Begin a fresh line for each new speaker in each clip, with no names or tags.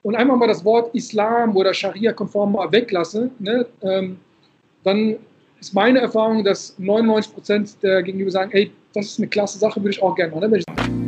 und einfach mal das Wort Islam oder Scharia-konform mal weglasse, ne, dann ist meine Erfahrung, dass 99% der Gegenüber sagen, ey, das ist eine klasse Sache, würde ich auch gerne machen. Ne?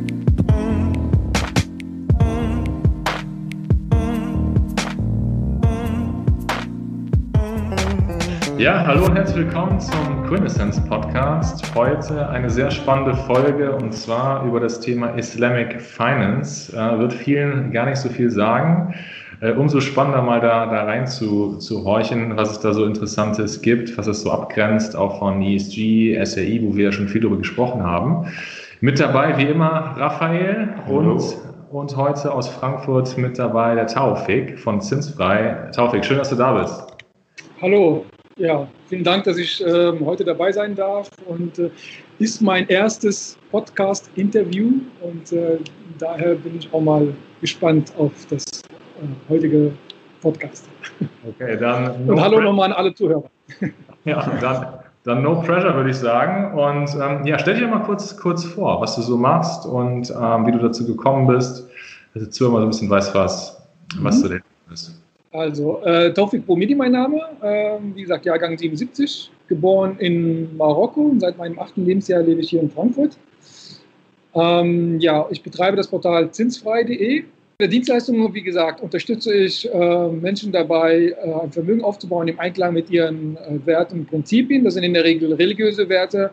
Ja, hallo und herzlich willkommen zum Quintessence Podcast. Heute eine sehr spannende Folge und zwar über das Thema Islamic Finance. Wird vielen gar nicht so viel sagen. Umso spannender mal da rein zu horchen, was es da so Interessantes gibt, was es so abgrenzt, auch von ESG, SRI, wo wir ja schon viel darüber gesprochen haben. Mit dabei wie immer Raphael und heute aus Frankfurt mit dabei der Taufik von Zinsfrei. Taufik, schön, dass du da bist.
Hallo. Ja, vielen Dank, dass ich heute dabei sein darf und ist mein erstes Podcast-Interview und daher bin ich auch mal gespannt auf das heutige Podcast.
Okay, dann
und hallo nochmal an alle Zuhörer.
Ja, dann no pressure, würde ich sagen. Und ja, stell dir mal kurz vor, was du so machst und wie du dazu gekommen bist, dass der Zuhörer mal so ein bisschen weiß, was du denn bist.
Also, Taufik Boumidi mein Name, wie gesagt, Jahrgang 77, geboren in Marokko und seit meinem 8. Lebensjahr lebe ich hier in Frankfurt. Ja, ich betreibe das Portal zinsfrei.de. Der Dienstleistung, wie gesagt, unterstütze ich Menschen dabei, ein Vermögen aufzubauen im Einklang mit ihren Werten und Prinzipien. Das sind in der Regel religiöse Werte,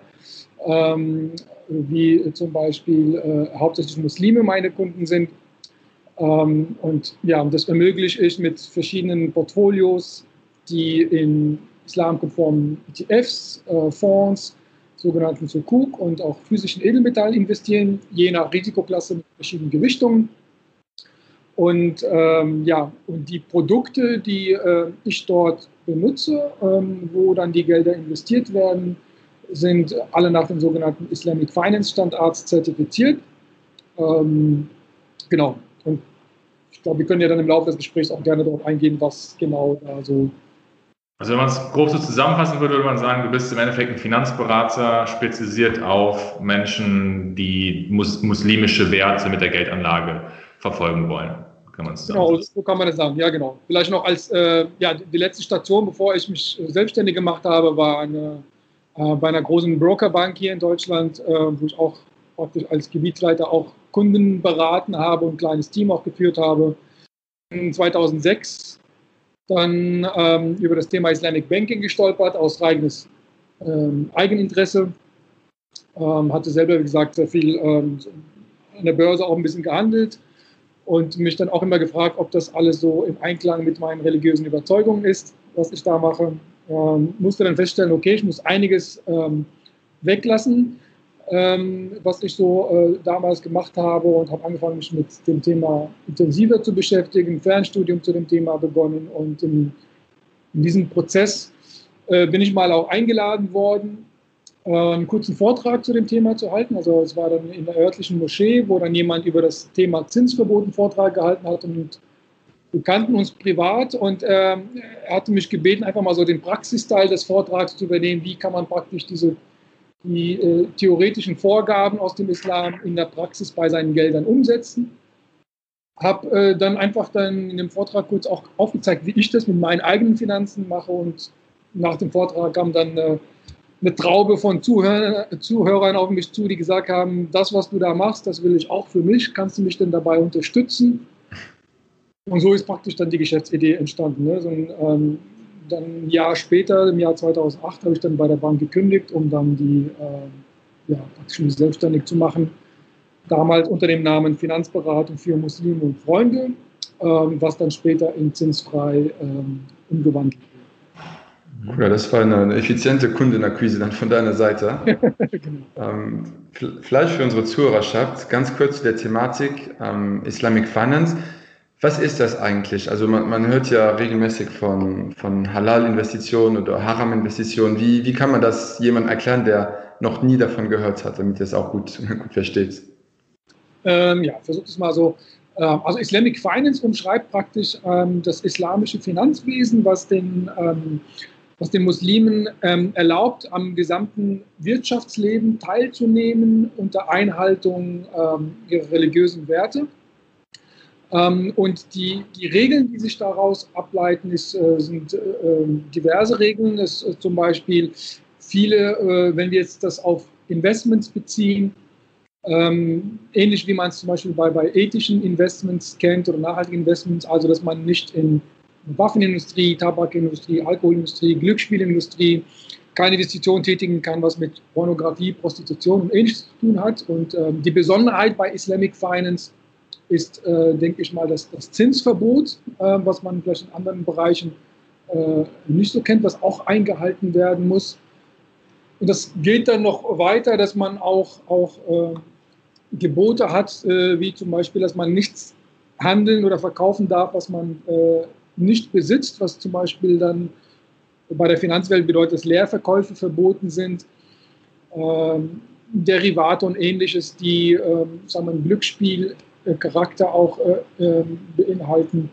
wie zum Beispiel hauptsächlich Muslime meine Kunden sind. Und ja, das ermögliche ich mit verschiedenen Portfolios, die in islamkonformen ETFs, Fonds, sogenannten Sukuk und auch physischen Edelmetallen investieren, je nach Risikoklasse mit verschiedenen Gewichtungen. Und ja, und die Produkte, die ich dort benutze, wo dann die Gelder investiert werden, sind alle nach den sogenannten Islamic Finance Standards zertifiziert. Genau. Und ich glaube, wir können ja dann im Laufe des Gesprächs auch gerne darauf eingehen, was genau da so.
Also wenn man es grob so zusammenfassen würde, würde man sagen, du bist im Endeffekt ein Finanzberater, spezialisiert auf Menschen, die muslimische Werte mit der Geldanlage verfolgen wollen. Kann man es sagen.
Genau, so kann man das sagen. Ja, genau. Vielleicht noch als ja, die letzte Station, bevor ich mich selbstständig gemacht habe, war bei einer großen Brokerbank hier in Deutschland, wo ich auch praktisch als Gebietsleiter auch Kunden beraten habe und ein kleines Team auch geführt habe. In 2006 dann über das Thema Islamic Banking gestolpert, aus reines Eigeninteresse. Hatte selber, wie gesagt, sehr viel an der Börse auch ein bisschen gehandelt und mich dann auch immer gefragt, ob das alles so im Einklang mit meinen religiösen Überzeugungen ist, was ich da mache. Musste dann feststellen, okay, ich muss einiges weglassen, was ich so damals gemacht habe und habe angefangen, mich mit dem Thema intensiver zu beschäftigen, Fernstudium zu dem Thema begonnen und in diesem Prozess bin ich mal auch eingeladen worden, einen kurzen Vortrag zu dem Thema zu halten. Also es war dann in der örtlichen Moschee, wo dann jemand über das Thema Zinsverbot einen Vortrag gehalten hat und wir kannten uns privat und er hatte mich gebeten, einfach mal so den Praxisteil des Vortrags zu übernehmen, wie kann man praktisch die theoretischen Vorgaben aus dem Islam in der Praxis bei seinen Geldern umsetzen. Habe dann einfach in dem Vortrag kurz auch aufgezeigt, wie ich das mit meinen eigenen Finanzen mache und nach dem Vortrag kam dann eine Traube von Zuhörern auf mich zu, die gesagt haben, das, was du da machst, das will ich auch für mich, kannst du mich denn dabei unterstützen? Und so ist praktisch dann die Geschäftsidee entstanden. Ne? So dann ein Jahr später, im Jahr 2008, habe ich dann bei der Bank gekündigt, um dann praktisch mich selbstständig zu machen. Damals unter dem Namen Finanzberatung für Muslime und Freunde, was dann später in Zinsfrei umgewandelt wurde.
Ja, das war eine effiziente Kundenakquise dann von deiner Seite. Genau. Vielleicht für unsere Zuhörerschaft ganz kurz zu der Thematik Islamic Finance. Was ist das eigentlich? Also man hört ja regelmäßig von Halal-Investitionen oder Haram-Investitionen. Wie kann man das jemandem erklären, der noch nie davon gehört hat, damit er es auch gut versteht?
Ja, versuch es mal so. Also Islamic Finance umschreibt praktisch das islamische Finanzwesen, was den Muslimen erlaubt, am gesamten Wirtschaftsleben teilzunehmen unter Einhaltung ihrer religiösen Werte. Und die Regeln, die sich daraus ableiten, sind diverse Regeln. Zum Beispiel viele, wenn wir jetzt das auf Investments beziehen, ähnlich wie man es zum Beispiel bei ethischen Investments kennt oder nachhaltigen Investments, also dass man nicht in Waffenindustrie, Tabakindustrie, Alkoholindustrie, Glücksspielindustrie keine Investition tätigen kann, was mit Pornografie, Prostitution und Ähnliches zu tun hat. Und die Besonderheit bei Islamic Finance ist, denke ich mal, das Zinsverbot, was man vielleicht in anderen Bereichen nicht so kennt, was auch eingehalten werden muss. Und das geht dann noch weiter, dass man auch Gebote hat, wie zum Beispiel, dass man nichts handeln oder verkaufen darf, was man nicht besitzt, was zum Beispiel dann bei der Finanzwelt bedeutet, dass Leerverkäufe verboten sind, Derivate und Ähnliches, die sagen wir, einen Glücksspielcharakter auch beinhalten,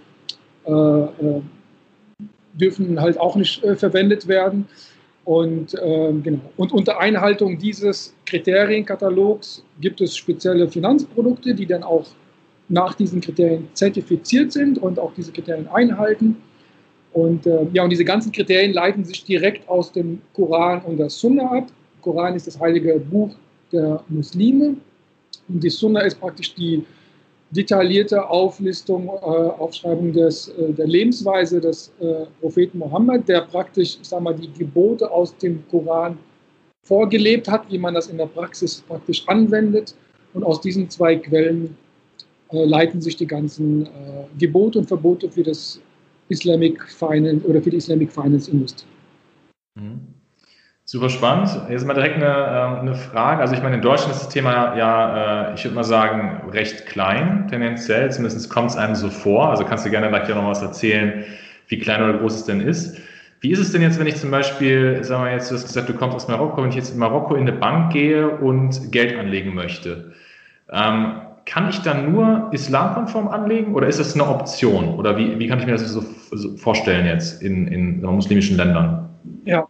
dürfen halt auch nicht verwendet werden. Und, genau. Und unter Einhaltung dieses Kriterienkatalogs gibt es spezielle Finanzprodukte, die dann auch nach diesen Kriterien zertifiziert sind und auch diese Kriterien einhalten. Und, und diese ganzen Kriterien leiten sich direkt aus dem Koran und der Sunna ab. Der Koran ist das heilige Buch der Muslime und die Sunna ist praktisch die detaillierte Aufschreibung der Lebensweise des Propheten Mohammed, der praktisch, die Gebote aus dem Koran vorgelebt hat, wie man das in der Praxis praktisch anwendet. Und aus diesen zwei Quellen leiten sich die ganzen Gebote und Verbote für das Islamic Finance oder für die Islamic Finance Industrie.
Mhm. Super spannend. Jetzt mal direkt eine Frage. Also ich meine, in Deutschland ist das Thema ja, ich würde mal sagen, recht klein, tendenziell. Zumindest kommt es einem so vor. Also kannst du gerne gleich noch was erzählen, wie klein oder groß es denn ist. Wie ist es denn jetzt, wenn ich zum Beispiel, sagen wir jetzt, du hast gesagt, du kommst aus Marokko, wenn ich jetzt in Marokko in eine Bank gehe und Geld anlegen möchte? Kann ich dann nur islamkonform anlegen oder ist das eine Option? Oder wie kann ich mir das so vorstellen jetzt in muslimischen Ländern?
Ja,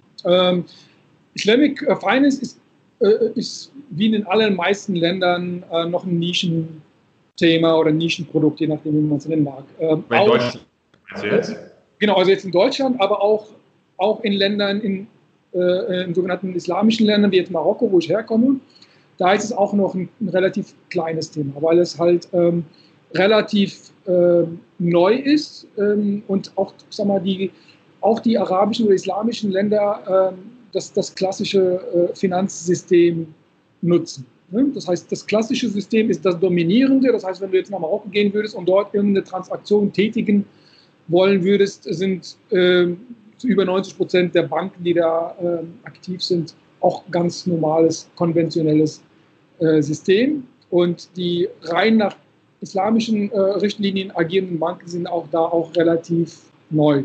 Islamic Finance ist wie in allen meisten Ländern noch ein Nischenthema oder ein Nischenprodukt, je nachdem, wie man es nennen mag.
Bei Deutschland also jetzt?
Genau, also jetzt in Deutschland, aber auch in Ländern, in sogenannten islamischen Ländern, wie jetzt Marokko, wo ich herkomme. Da ist es auch noch ein relativ kleines Thema, weil es halt relativ neu ist und auch, auch die arabischen oder islamischen Länder das klassische Finanzsystem nutzen. Das heißt, das klassische System ist das dominierende. Das heißt, wenn du jetzt nach Marokko gehen würdest und dort irgendeine Transaktion tätigen wollen würdest, sind zu über 90% der Banken, die da aktiv sind, auch ganz normales, konventionelles System. Und die rein nach islamischen Richtlinien agierenden Banken sind auch da auch relativ neu.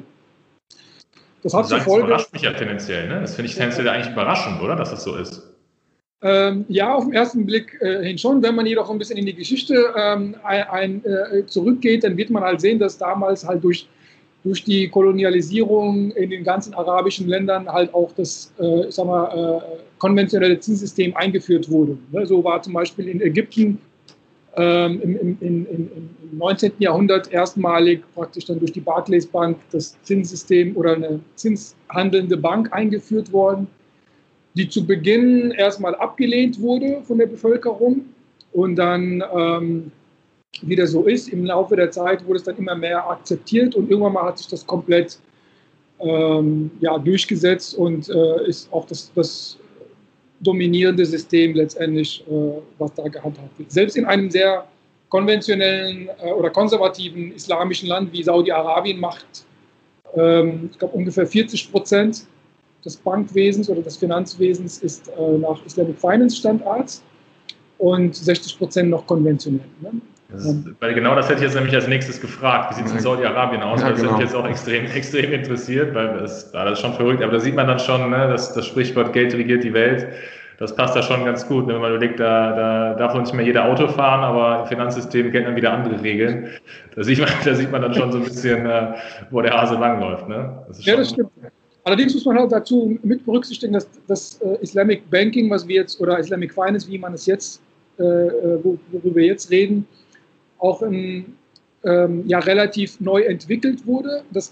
Das hat zur Folge. Das überrascht mich ja tendenziell, ne? Das finde ich tendenziell eigentlich überraschend, oder? Dass das so ist.
Ja, auf den ersten Blick hin schon. Wenn man jedoch ein bisschen in die Geschichte zurückgeht, dann wird man halt sehen, dass damals halt durch die Kolonialisierung in den ganzen arabischen Ländern halt auch das konventionelle Zinssystem eingeführt wurde. So war zum Beispiel in Ägypten im 19. Jahrhundert erstmalig praktisch dann durch die Barclays Bank das Zinssystem oder eine zinshandelnde Bank eingeführt worden, die zu Beginn erstmal abgelehnt wurde von der Bevölkerung und dann, wie das so ist, im Laufe der Zeit wurde es dann immer mehr akzeptiert und irgendwann mal hat sich das komplett durchgesetzt und ist auch das dominierende System letztendlich, was da gehandhabt wird. Selbst in einem sehr konventionellen oder konservativen islamischen Land wie Saudi-Arabien macht, ich glaube, ungefähr 40% des Bankwesens oder des Finanzwesens ist nach Islamic Finance Standards und 60% noch konventionell. Ne?
Weil genau das hätte ich jetzt nämlich als nächstes gefragt. Wie sieht es in Saudi-Arabien aus? Ja, das hat mich jetzt auch extrem interessiert, weil das ist schon verrückt. Aber da sieht man dann schon, ne, das Sprichwort Geld regiert die Welt. Das passt da schon ganz gut. Ne? Wenn man überlegt, da darf nicht mehr jeder Auto fahren, aber im Finanzsystem gelten dann wieder andere Regeln. Da sieht man dann schon so ein bisschen, wo der Hase langläuft. Ne?
Das stimmt. Allerdings muss man halt dazu mit berücksichtigen, dass das Islamic Banking, was wir jetzt, oder Islamic Finance, wie man es jetzt, worüber wir jetzt reden, auch ein ja relativ neu entwickelt wurde. Das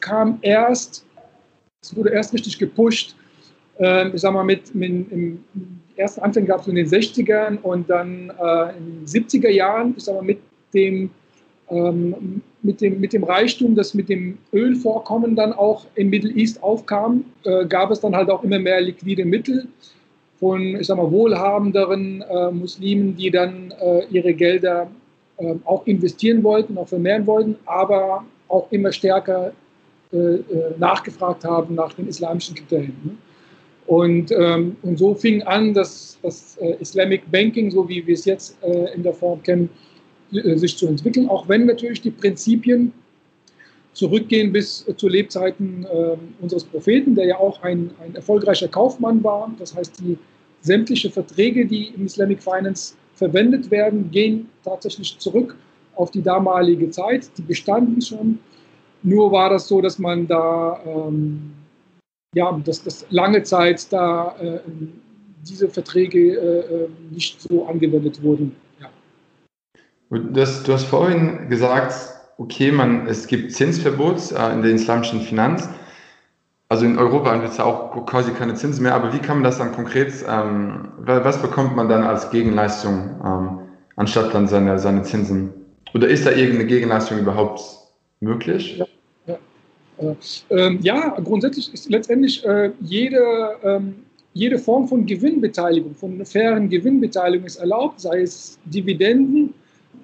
wurde erst richtig gepusht, ich sag mal, im ersten Anfang gab es in den 60ern und dann in den 70er Jahren, ich sag mal, mit dem Reichtum, das mit dem Ölvorkommen dann auch im Middle East aufkam, gab es dann halt auch immer mehr liquide Mittel von, ich sag mal, wohlhabenderen Muslimen, die dann ihre Gelder auch investieren wollten, auch vermehren wollten, aber auch immer stärker nachgefragt haben nach den islamischen Kriterien. Ne? Und so fing an, dass das Islamic Banking, so wie wir es jetzt in der Form kennen, sich zu entwickeln, auch wenn natürlich die Prinzipien zurückgehen bis zu Lebzeiten unseres Propheten, der ja auch ein erfolgreicher Kaufmann war. Das heißt, die sämtliche Verträge, die im Islamic Finance verwendet werden, gehen tatsächlich zurück auf die damalige Zeit. Die bestanden schon. Nur war das so, dass man da dass lange Zeit da diese Verträge nicht so angewendet wurden. Ja.
Du hast vorhin gesagt, okay, es gibt Zinsverbot in der islamischen Finanz. Also in Europa gibt es ja auch quasi keine Zinsen mehr, aber wie kann man das dann konkret, was bekommt man dann als Gegenleistung, anstatt dann seine Zinsen? Oder ist da irgendeine Gegenleistung überhaupt möglich?
Ja. Grundsätzlich ist letztendlich jede Form von Gewinnbeteiligung, von einer fairen Gewinnbeteiligung ist erlaubt, sei es Dividenden,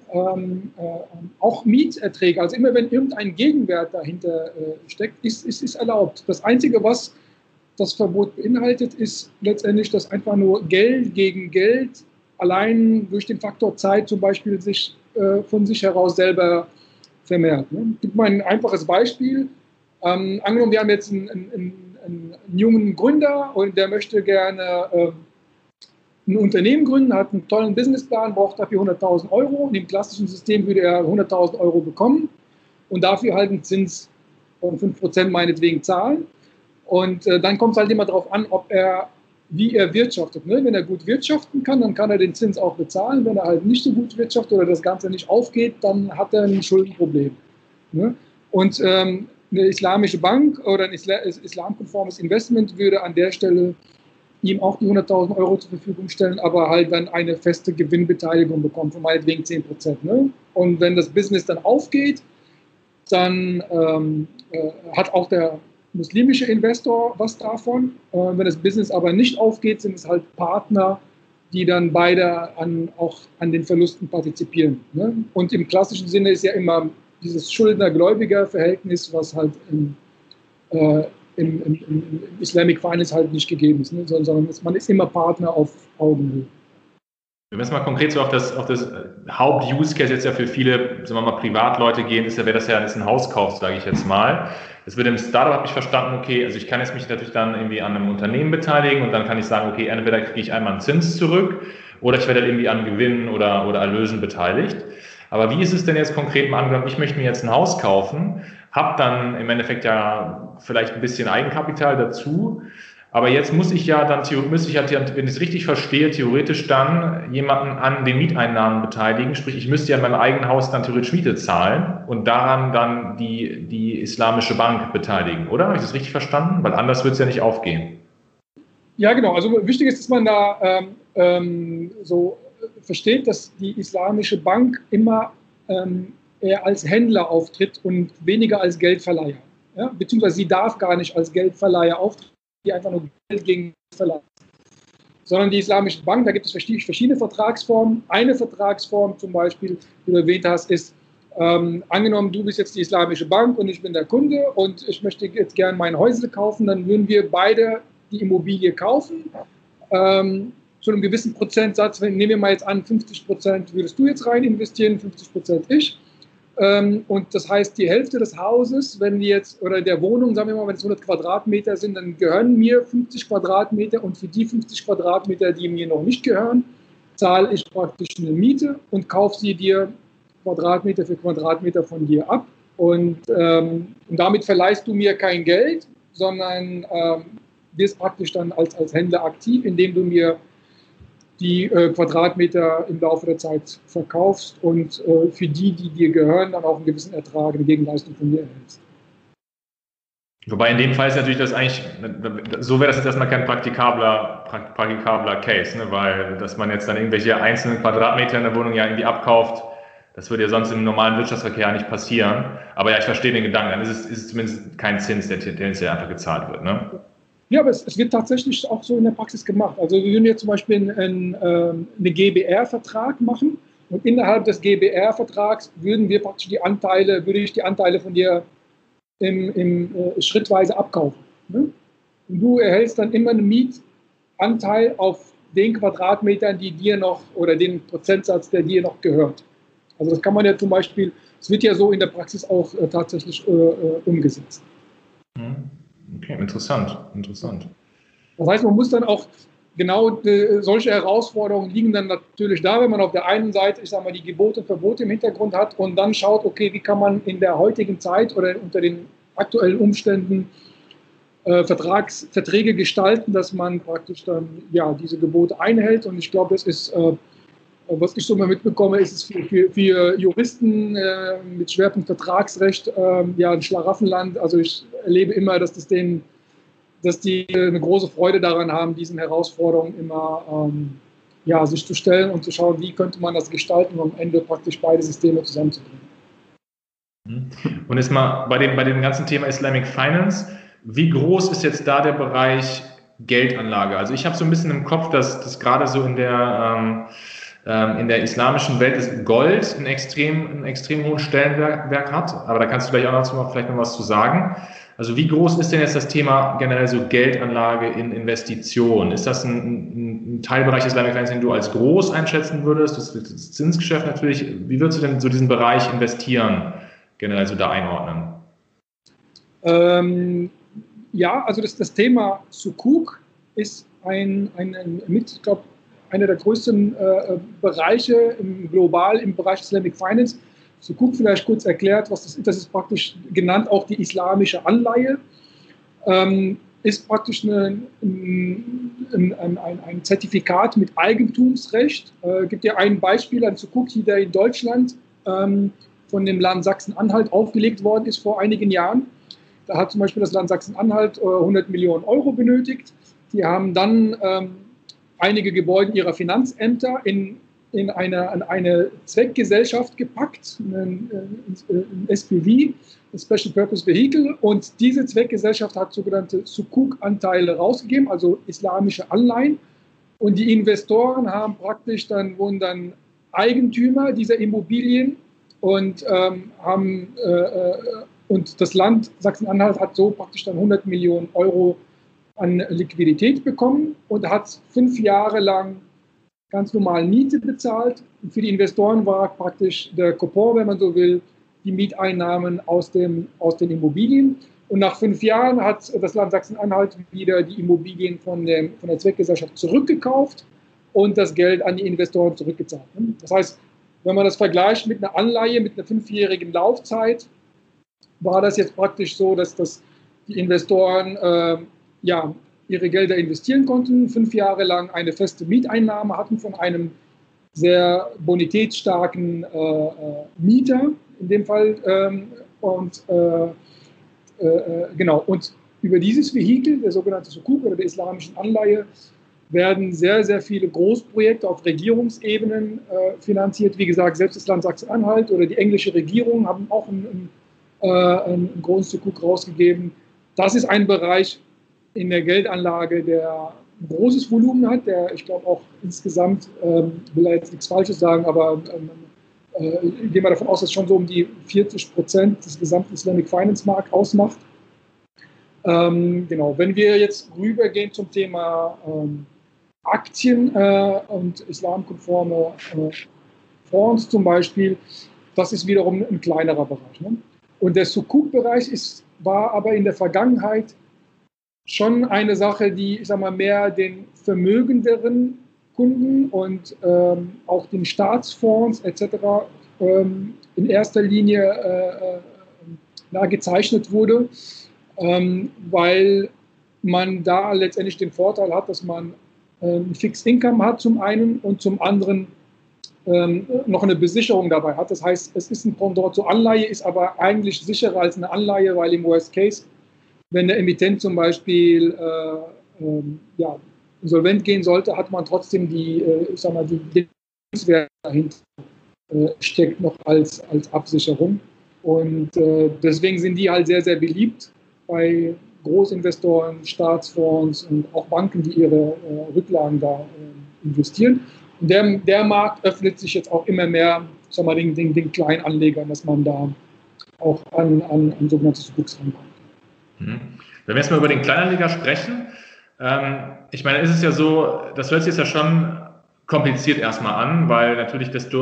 auch Mieterträge. Also immer wenn irgendein Gegenwert dahinter steckt, ist erlaubt. Das Einzige, was das Verbot beinhaltet, ist letztendlich, dass einfach nur Geld gegen Geld allein durch den Faktor Zeit zum Beispiel sich von sich heraus selber vermehrt. Ne? Ich gebe mal ein einfaches Beispiel. Angenommen, wir haben jetzt einen jungen Gründer und der möchte gerne ein Unternehmen gründen, hat einen tollen Businessplan, braucht dafür 100.000 Euro. In dem klassischen System würde er 100.000 Euro bekommen und dafür halt einen Zins von 5% meinetwegen zahlen. Und dann kommt es halt immer darauf an, wie er wirtschaftet. Ne? Wenn er gut wirtschaften kann, dann kann er den Zins auch bezahlen. Wenn er halt nicht so gut wirtschaftet oder das Ganze nicht aufgeht, dann hat er ein Schuldenproblem. Ne? Und eine islamische Bank oder ein islamkonformes Investment würde an der Stelle ihm auch die 100.000 Euro zur Verfügung stellen, aber halt dann eine feste Gewinnbeteiligung bekommen, von meinetwegen 10%. Ne? Und wenn das Business dann aufgeht, dann hat auch der muslimische Investor was davon. Wenn das Business aber nicht aufgeht, sind es halt Partner, die dann beide auch an den Verlusten partizipieren. Ne? Und im klassischen Sinne ist ja immer dieses Schuldner-Gläubiger-Verhältnis, was halt im Islamic Finance halt nicht gegeben ist, ne? Sondern man ist immer Partner auf Augenhöhe.
Wenn wir jetzt mal konkret so auf das Haupt-Use-Case jetzt ja für viele, sagen wir mal, Privatleute gehen, wäre das ja ein Hauskauf, sage ich jetzt mal. Das wird im Startup, habe ich verstanden, okay, also ich kann jetzt mich natürlich dann irgendwie an einem Unternehmen beteiligen und dann kann ich sagen, okay, entweder kriege ich einmal einen Zins zurück oder ich werde halt irgendwie an Gewinnen oder Erlösen beteiligt. Aber wie ist es denn jetzt konkret mal angenommen, ich möchte mir jetzt ein Haus kaufen, habe dann im Endeffekt ja vielleicht ein bisschen Eigenkapital dazu, aber jetzt muss ich ja, wenn ich es richtig verstehe, theoretisch dann jemanden an den Mieteinnahmen beteiligen, sprich ich müsste ja in meinem eigenen Haus dann theoretisch Miete zahlen und daran dann die islamische Bank beteiligen, oder? Habe ich das richtig verstanden? Weil anders wird es ja nicht aufgehen.
Ja, genau. Also wichtig ist, dass man da so versteht, dass die islamische Bank immer eher als Händler auftritt und weniger als Geldverleiher. Ja? Beziehungsweise sie darf gar nicht als Geldverleiher auftreten, die einfach nur Geld gegen Geld verleiht. Sondern die islamische Bank, da gibt es verschiedene Vertragsformen. Eine Vertragsform zum Beispiel, die du erwähnt hast, ist, angenommen, du bist jetzt die islamische Bank und ich bin der Kunde und ich möchte jetzt gerne mein Häusle kaufen, dann würden wir beide die Immobilie kaufen. Zu einem gewissen Prozentsatz, nehmen wir mal jetzt an, 50% würdest du jetzt rein investieren, 50% ich. Und das heißt, die Hälfte des Hauses, wenn wir jetzt, oder der Wohnung, sagen wir mal, wenn es 100 Quadratmeter sind, dann gehören mir 50 Quadratmeter und für die 50 Quadratmeter, die mir noch nicht gehören, zahle ich praktisch eine Miete und kaufe sie dir Quadratmeter für Quadratmeter von dir ab. Und damit verleihst du mir kein Geld, sondern wirst praktisch dann als Händler aktiv, indem du mir die Quadratmeter im Laufe der Zeit verkaufst und für die dir gehören, dann auch einen gewissen Ertrag, eine Gegenleistung von dir erhältst.
Wobei in dem Fall ist natürlich das eigentlich, so wäre das jetzt erstmal kein praktikabler Case, ne? Weil, dass man jetzt dann irgendwelche einzelnen Quadratmeter in der Wohnung ja irgendwie abkauft, das würde ja sonst im normalen Wirtschaftsverkehr nicht passieren. Aber ja, ich verstehe den Gedanken, dann ist es zumindest kein Zins, der tendenziell einfach gezahlt wird, ne?
Ja, aber es wird tatsächlich auch so in der Praxis gemacht. Also wir würden jetzt zum Beispiel einen GbR-Vertrag machen und innerhalb des GbR-Vertrags würde ich die Anteile von dir schrittweise abkaufen. Ne? Und du erhältst dann immer einen Mietanteil auf den Quadratmetern, die dir noch, oder den Prozentsatz, der dir noch gehört. Also das kann man ja zum Beispiel, es wird ja so in der Praxis auch tatsächlich umgesetzt.
Okay, interessant.
Das heißt, man muss dann auch genau solche Herausforderungen liegen dann natürlich da, wenn man auf der einen Seite, ich sage mal, die Gebote und Verbote im Hintergrund hat und dann schaut, okay, wie kann man in der heutigen Zeit oder unter den aktuellen Umständen Verträge gestalten, dass man praktisch dann ja diese Gebote einhält. Und ich glaube, das ist, was ich so mal mitbekomme, ist es für Juristen mit Schwerpunkt Vertragsrecht ja ein Schlaraffenland. Also ich erlebe immer, dass die eine große Freude daran haben, diesen Herausforderungen immer sich zu stellen und zu schauen, wie könnte man das gestalten, um am Ende praktisch beide Systeme zusammenzubringen.
Und jetzt mal bei dem ganzen Thema Islamic Finance, wie groß ist jetzt da der Bereich Geldanlage? Also ich habe so ein bisschen im Kopf, dass gerade so in der islamischen Welt ist Gold einen extrem hohen Stellenwert hat, aber da kannst du gleich auch vielleicht noch was zu sagen. Also wie groß ist denn jetzt das Thema generell so Geldanlage in Investitionen? Ist das ein Teilbereich des Islamic Finance, den du als groß einschätzen würdest? Das Zinsgeschäft natürlich. Wie würdest du denn so diesen Bereich investieren generell so da einordnen?
Ja, also das Thema Sukuk ist einer der größten Bereiche global im Bereich Islamic Finance. Sukuk vielleicht kurz erklärt, was das ist. Das ist praktisch genannt auch die islamische Anleihe. Ist praktisch ein Zertifikat mit Eigentumsrecht. Gibt ja ein Beispiel an Sukuk, der in Deutschland von dem Land Sachsen-Anhalt aufgelegt worden ist vor einigen Jahren. Da hat zum Beispiel das Land Sachsen-Anhalt 100 Millionen Euro benötigt. Die haben dann einige Gebäude ihrer Finanzämter in eine Zweckgesellschaft gepackt, ein SPV, ein Special Purpose Vehicle, und diese Zweckgesellschaft hat sogenannte Sukuk-Anteile rausgegeben, also islamische Anleihen, und die Investoren wurden dann Eigentümer dieser Immobilien und und das Land Sachsen-Anhalt hat so praktisch dann 100 Millionen Euro an Liquidität bekommen und hat 5 Jahre lang ganz normal Miete bezahlt. Und für die Investoren war praktisch der Coupon, wenn man so will, die Mieteinnahmen aus den Immobilien. Und nach 5 Jahren hat das Land Sachsen-Anhalt wieder die Immobilien von der Zweckgesellschaft zurückgekauft und das Geld an die Investoren zurückgezahlt. Das heißt, wenn man das vergleicht mit einer Anleihe mit einer 5-jährigen Laufzeit, war das jetzt praktisch so, dass die Investoren ihre Gelder investieren konnten, 5 Jahre lang eine feste Mieteinnahme hatten von einem sehr bonitätsstarken Mieter in dem Fall. Und über dieses Vehikel, der sogenannte Sukuk oder der islamischen Anleihe, werden sehr, sehr viele Großprojekte auf Regierungsebenen finanziert. Wie gesagt, selbst das Land Sachsen-Anhalt oder die englische Regierung haben auch einen großen Sukuk rausgegeben. Das ist ein Bereich in der Geldanlage, der ein großes Volumen hat, der, ich glaube, auch insgesamt, will da jetzt nichts Falsches sagen, aber gehen wir davon aus, dass es schon so um die 40% des gesamten Islamic Finance Markt ausmacht. Wenn wir jetzt rübergehen zum Thema Aktien und islamkonforme Fonds zum Beispiel, das ist wiederum ein kleinerer Bereich. Ne? Und der Sukuk-Bereich war aber in der Vergangenheit schon eine Sache, die, ich sag mal, mehr den vermögenderen Kunden und auch den Staatsfonds etc. In erster Linie gezeichnet wurde, weil man da letztendlich den Vorteil hat, dass man Fixed Income hat zum einen und zum anderen noch eine Besicherung dabei hat. Das heißt, es ist ein Pendant zur Anleihe, ist aber eigentlich sicherer als eine Anleihe, weil im Worst Case, wenn der Emittent zum Beispiel insolvent gehen sollte, hat man trotzdem die Lebenswerte dahinter steckt noch als Absicherung. Und deswegen sind die halt sehr, sehr beliebt bei Großinvestoren, Staatsfonds und auch Banken, die ihre Rücklagen da investieren. Und der Markt öffnet sich jetzt auch immer mehr den Kleinanlegern, dass man da auch an sogenannte Subbuchs rankommt.
Wenn wir jetzt mal über den Kleinanleger sprechen, ich meine, ist es ja so, das hört sich jetzt ja schon kompliziert erstmal an, weil natürlich desto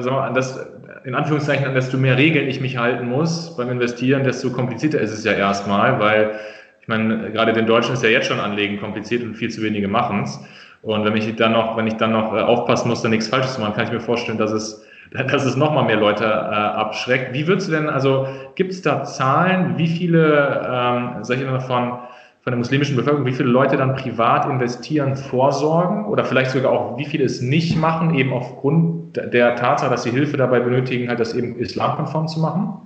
mehr Regeln ich mich halten muss beim Investieren, desto komplizierter ist es ja erstmal, weil ich meine, gerade den Deutschen ist ja jetzt schon Anlegen kompliziert und viel zu wenige machen es. Und wenn ich dann noch aufpassen muss, da nichts Falsches zu machen, kann ich mir vorstellen, dass es noch mal mehr Leute abschreckt. Wie würdest du denn, also gibt es da Zahlen, wie viele, von der muslimischen Bevölkerung, wie viele Leute dann privat investieren, vorsorgen oder vielleicht sogar auch, wie viele es nicht machen, eben aufgrund der Tatsache, dass sie Hilfe dabei benötigen, halt das eben islamkonform zu machen?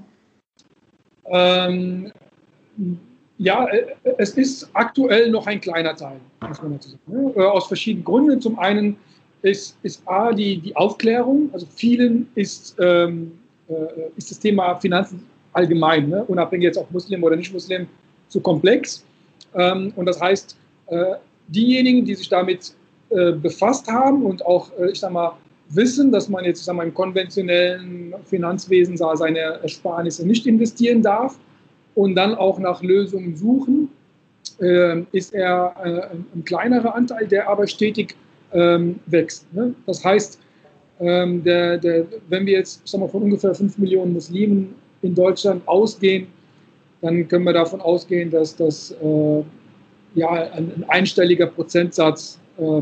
Ja, es ist aktuell noch ein kleiner Teil, muss man dazu sagen. Aus verschiedenen Gründen. Zum einen ist A, die Aufklärung, also vielen ist das Thema Finanzen allgemein, ne, unabhängig jetzt ob Muslim oder nicht Muslim, zu komplex. Und das heißt, diejenigen, die sich damit befasst haben und auch, wissen, dass man jetzt, im konventionellen Finanzwesen seine Ersparnisse nicht investieren darf und dann auch nach Lösungen suchen, ist er ein kleinerer Anteil, der aber stetig wächst. Ne? Das heißt, wenn wir jetzt von ungefähr 5 Millionen Muslimen in Deutschland ausgehen, dann können wir davon ausgehen, dass das ein einstelliger Prozentsatz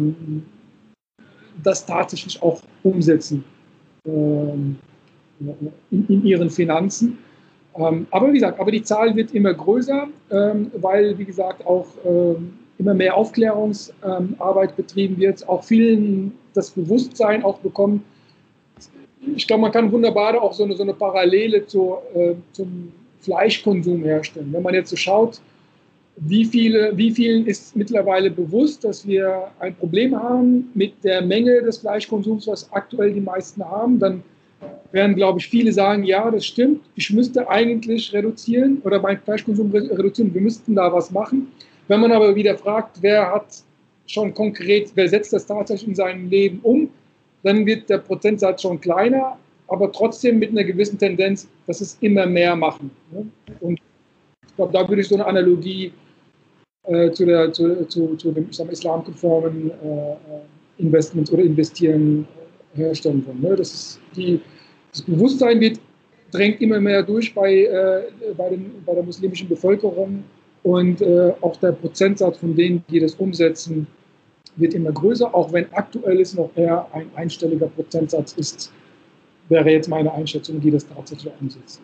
das tatsächlich auch umsetzen in ihren Finanzen. Aber wie gesagt, die Zahl wird immer größer, weil, wie gesagt, auch immer mehr Aufklärungsarbeit betrieben wird, auch vielen das Bewusstsein auch bekommen. Ich glaube, man kann wunderbar auch so eine Parallele zum Fleischkonsum herstellen. Wenn man jetzt so schaut, wie vielen ist mittlerweile bewusst, dass wir ein Problem haben mit der Menge des Fleischkonsums, was aktuell die meisten haben, dann werden, glaube ich, viele sagen, ja, das stimmt, ich müsste eigentlich reduzieren oder meinen Fleischkonsum reduzieren, wir müssten da was machen. Wenn man aber wieder fragt, wer setzt das tatsächlich in seinem Leben um, dann wird der Prozentsatz schon kleiner, aber trotzdem mit einer gewissen Tendenz, dass es immer mehr machen. Und ich glaube, da würde ich so eine Analogie zu dem islamkonformen Investment oder Investieren herstellen wollen. Das Bewusstsein drängt immer mehr durch bei der muslimischen Bevölkerung und auch der Prozentsatz von denen, die das umsetzen, wird immer größer, auch wenn aktuell es noch eher ein einstelliger Prozentsatz ist, wäre jetzt meine Einschätzung, die das tatsächlich umsetzen.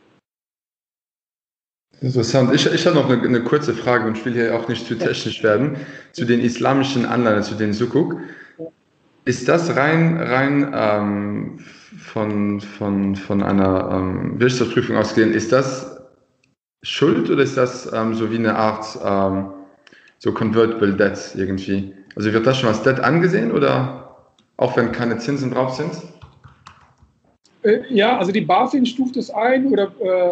Interessant. Ich habe noch eine kurze Frage und ich will hier auch nicht zu technisch werden, zu den islamischen Anleihen, zu den Sukuk. Ist das rein von einer Wirtschaftsprüfung ausgehend, ist das Schuld oder ist das so wie eine Art so Convertible Debt irgendwie? Also wird das schon als Debt angesehen oder auch wenn keine Zinsen drauf sind?
Ja, also die BaFin stuft es ein oder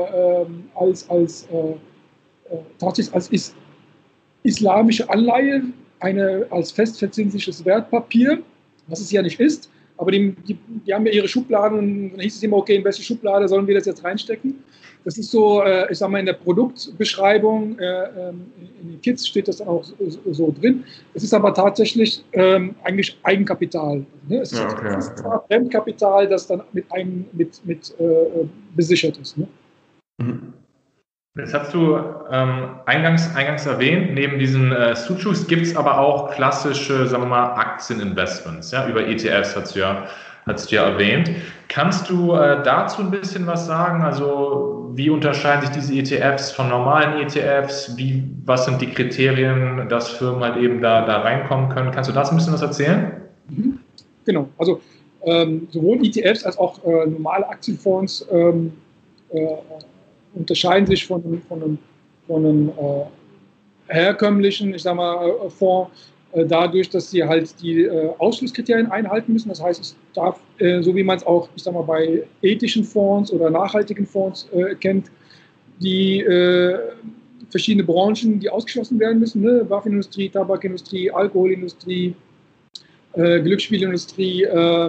tatsächlich als islamische Anleihe, als festverzinsliches Wertpapier, was es ja nicht ist, aber die haben ja ihre Schubladen und dann hieß es immer, okay, in welche Schublade sollen wir das jetzt reinstecken? Das ist so, ich sag mal, in der Produktbeschreibung, in den Kits steht das dann auch so drin. Es ist aber tatsächlich eigentlich Eigenkapital. Ne? Es ist zwar Fremdkapital, das dann mit besichert ist. Ne?
Das hast du eingangs erwähnt, neben diesen Suchuks gibt es aber auch klassische, sagen wir mal, Aktieninvestments, ja, über ETFs hast du ja erwähnt. Kannst du dazu ein bisschen was sagen? Also wie unterscheiden sich diese ETFs von normalen ETFs? Was sind die Kriterien, dass Firmen halt eben da reinkommen können? Kannst du das ein bisschen was erzählen?
Genau, also sowohl ETFs als auch normale Aktienfonds unterscheiden sich von einem herkömmlichen, ich sag mal, Fonds dadurch, dass sie halt die Ausschlusskriterien einhalten müssen. Das heißt, es darf, so wie man es auch, ich sag mal, bei ethischen Fonds oder nachhaltigen Fonds kennt, die verschiedene Branchen, die ausgeschlossen werden müssen, ne? Waffenindustrie, Tabakindustrie, Alkoholindustrie, Glücksspielindustrie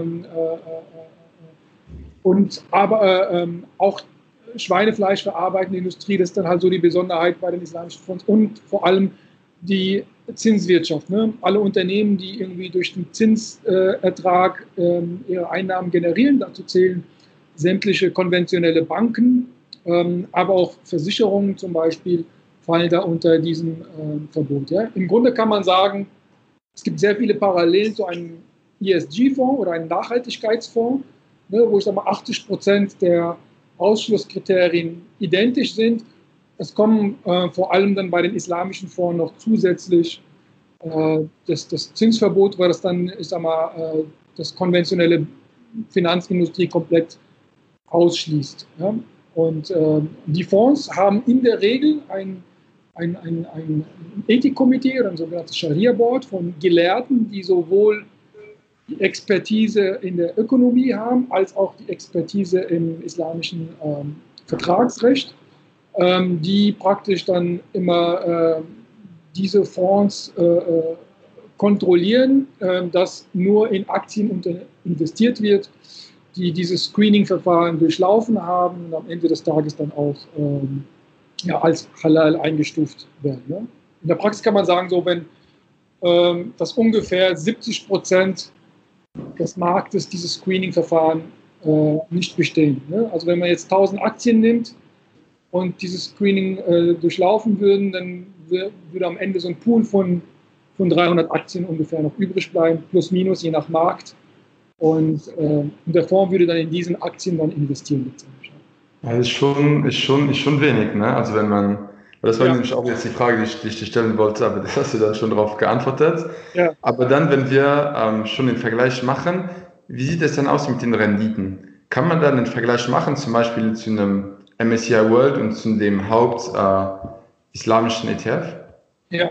und aber auch Schweinefleisch verarbeitende Industrie, das ist dann halt so die Besonderheit bei den islamischen Fonds und vor allem die Zinswirtschaft. Ne? Alle Unternehmen, die irgendwie durch den Zinsertrag ihre Einnahmen generieren, dazu zählen sämtliche konventionelle Banken, aber auch Versicherungen zum Beispiel, fallen da unter diesem Verbot. Ja? Im Grunde kann man sagen, es gibt sehr viele Parallelen zu einem ESG-Fonds oder einem Nachhaltigkeitsfonds, ne, wo ich sage mal 80% der Ausschlusskriterien identisch sind. Es kommen vor allem dann bei den islamischen Fonds noch zusätzlich das Zinsverbot, weil das dann, ich sag mal, das konventionelle Finanzindustrie komplett ausschließt. Ja? Und die Fonds haben in der Regel ein Ethikkomitee oder ein sogenanntes Scharia-Board von Gelehrten, die sowohl die Expertise in der Ökonomie haben, als auch die Expertise im islamischen Vertragsrecht, die praktisch dann immer diese Fonds kontrollieren, dass nur in Aktien investiert wird, die dieses Screening-Verfahren durchlaufen haben und am Ende des Tages dann auch als halal eingestuft werden. Ne? In der Praxis kann man sagen, so wenn dass ungefähr 70% des Marktes dieses Screening-Verfahren nicht bestehen. Ne? Also wenn man jetzt 1000 Aktien nimmt und dieses Screening durchlaufen würden, dann würde am Ende so ein Pool von 300 Aktien ungefähr noch übrig bleiben, plus minus, je nach Markt. Und der Fonds würde dann in diesen Aktien dann investieren.
Ja, ist schon wenig, ne? Also wenn man, das war nämlich auch jetzt die Frage, die ich dir stellen wollte, aber das hast du dann schon darauf geantwortet. Ja. Aber dann, wenn wir schon den Vergleich machen, wie sieht es dann aus mit den Renditen? Kann man dann einen Vergleich machen, zum Beispiel zu einem MSCI World und zu dem islamischen ETF?
Ja.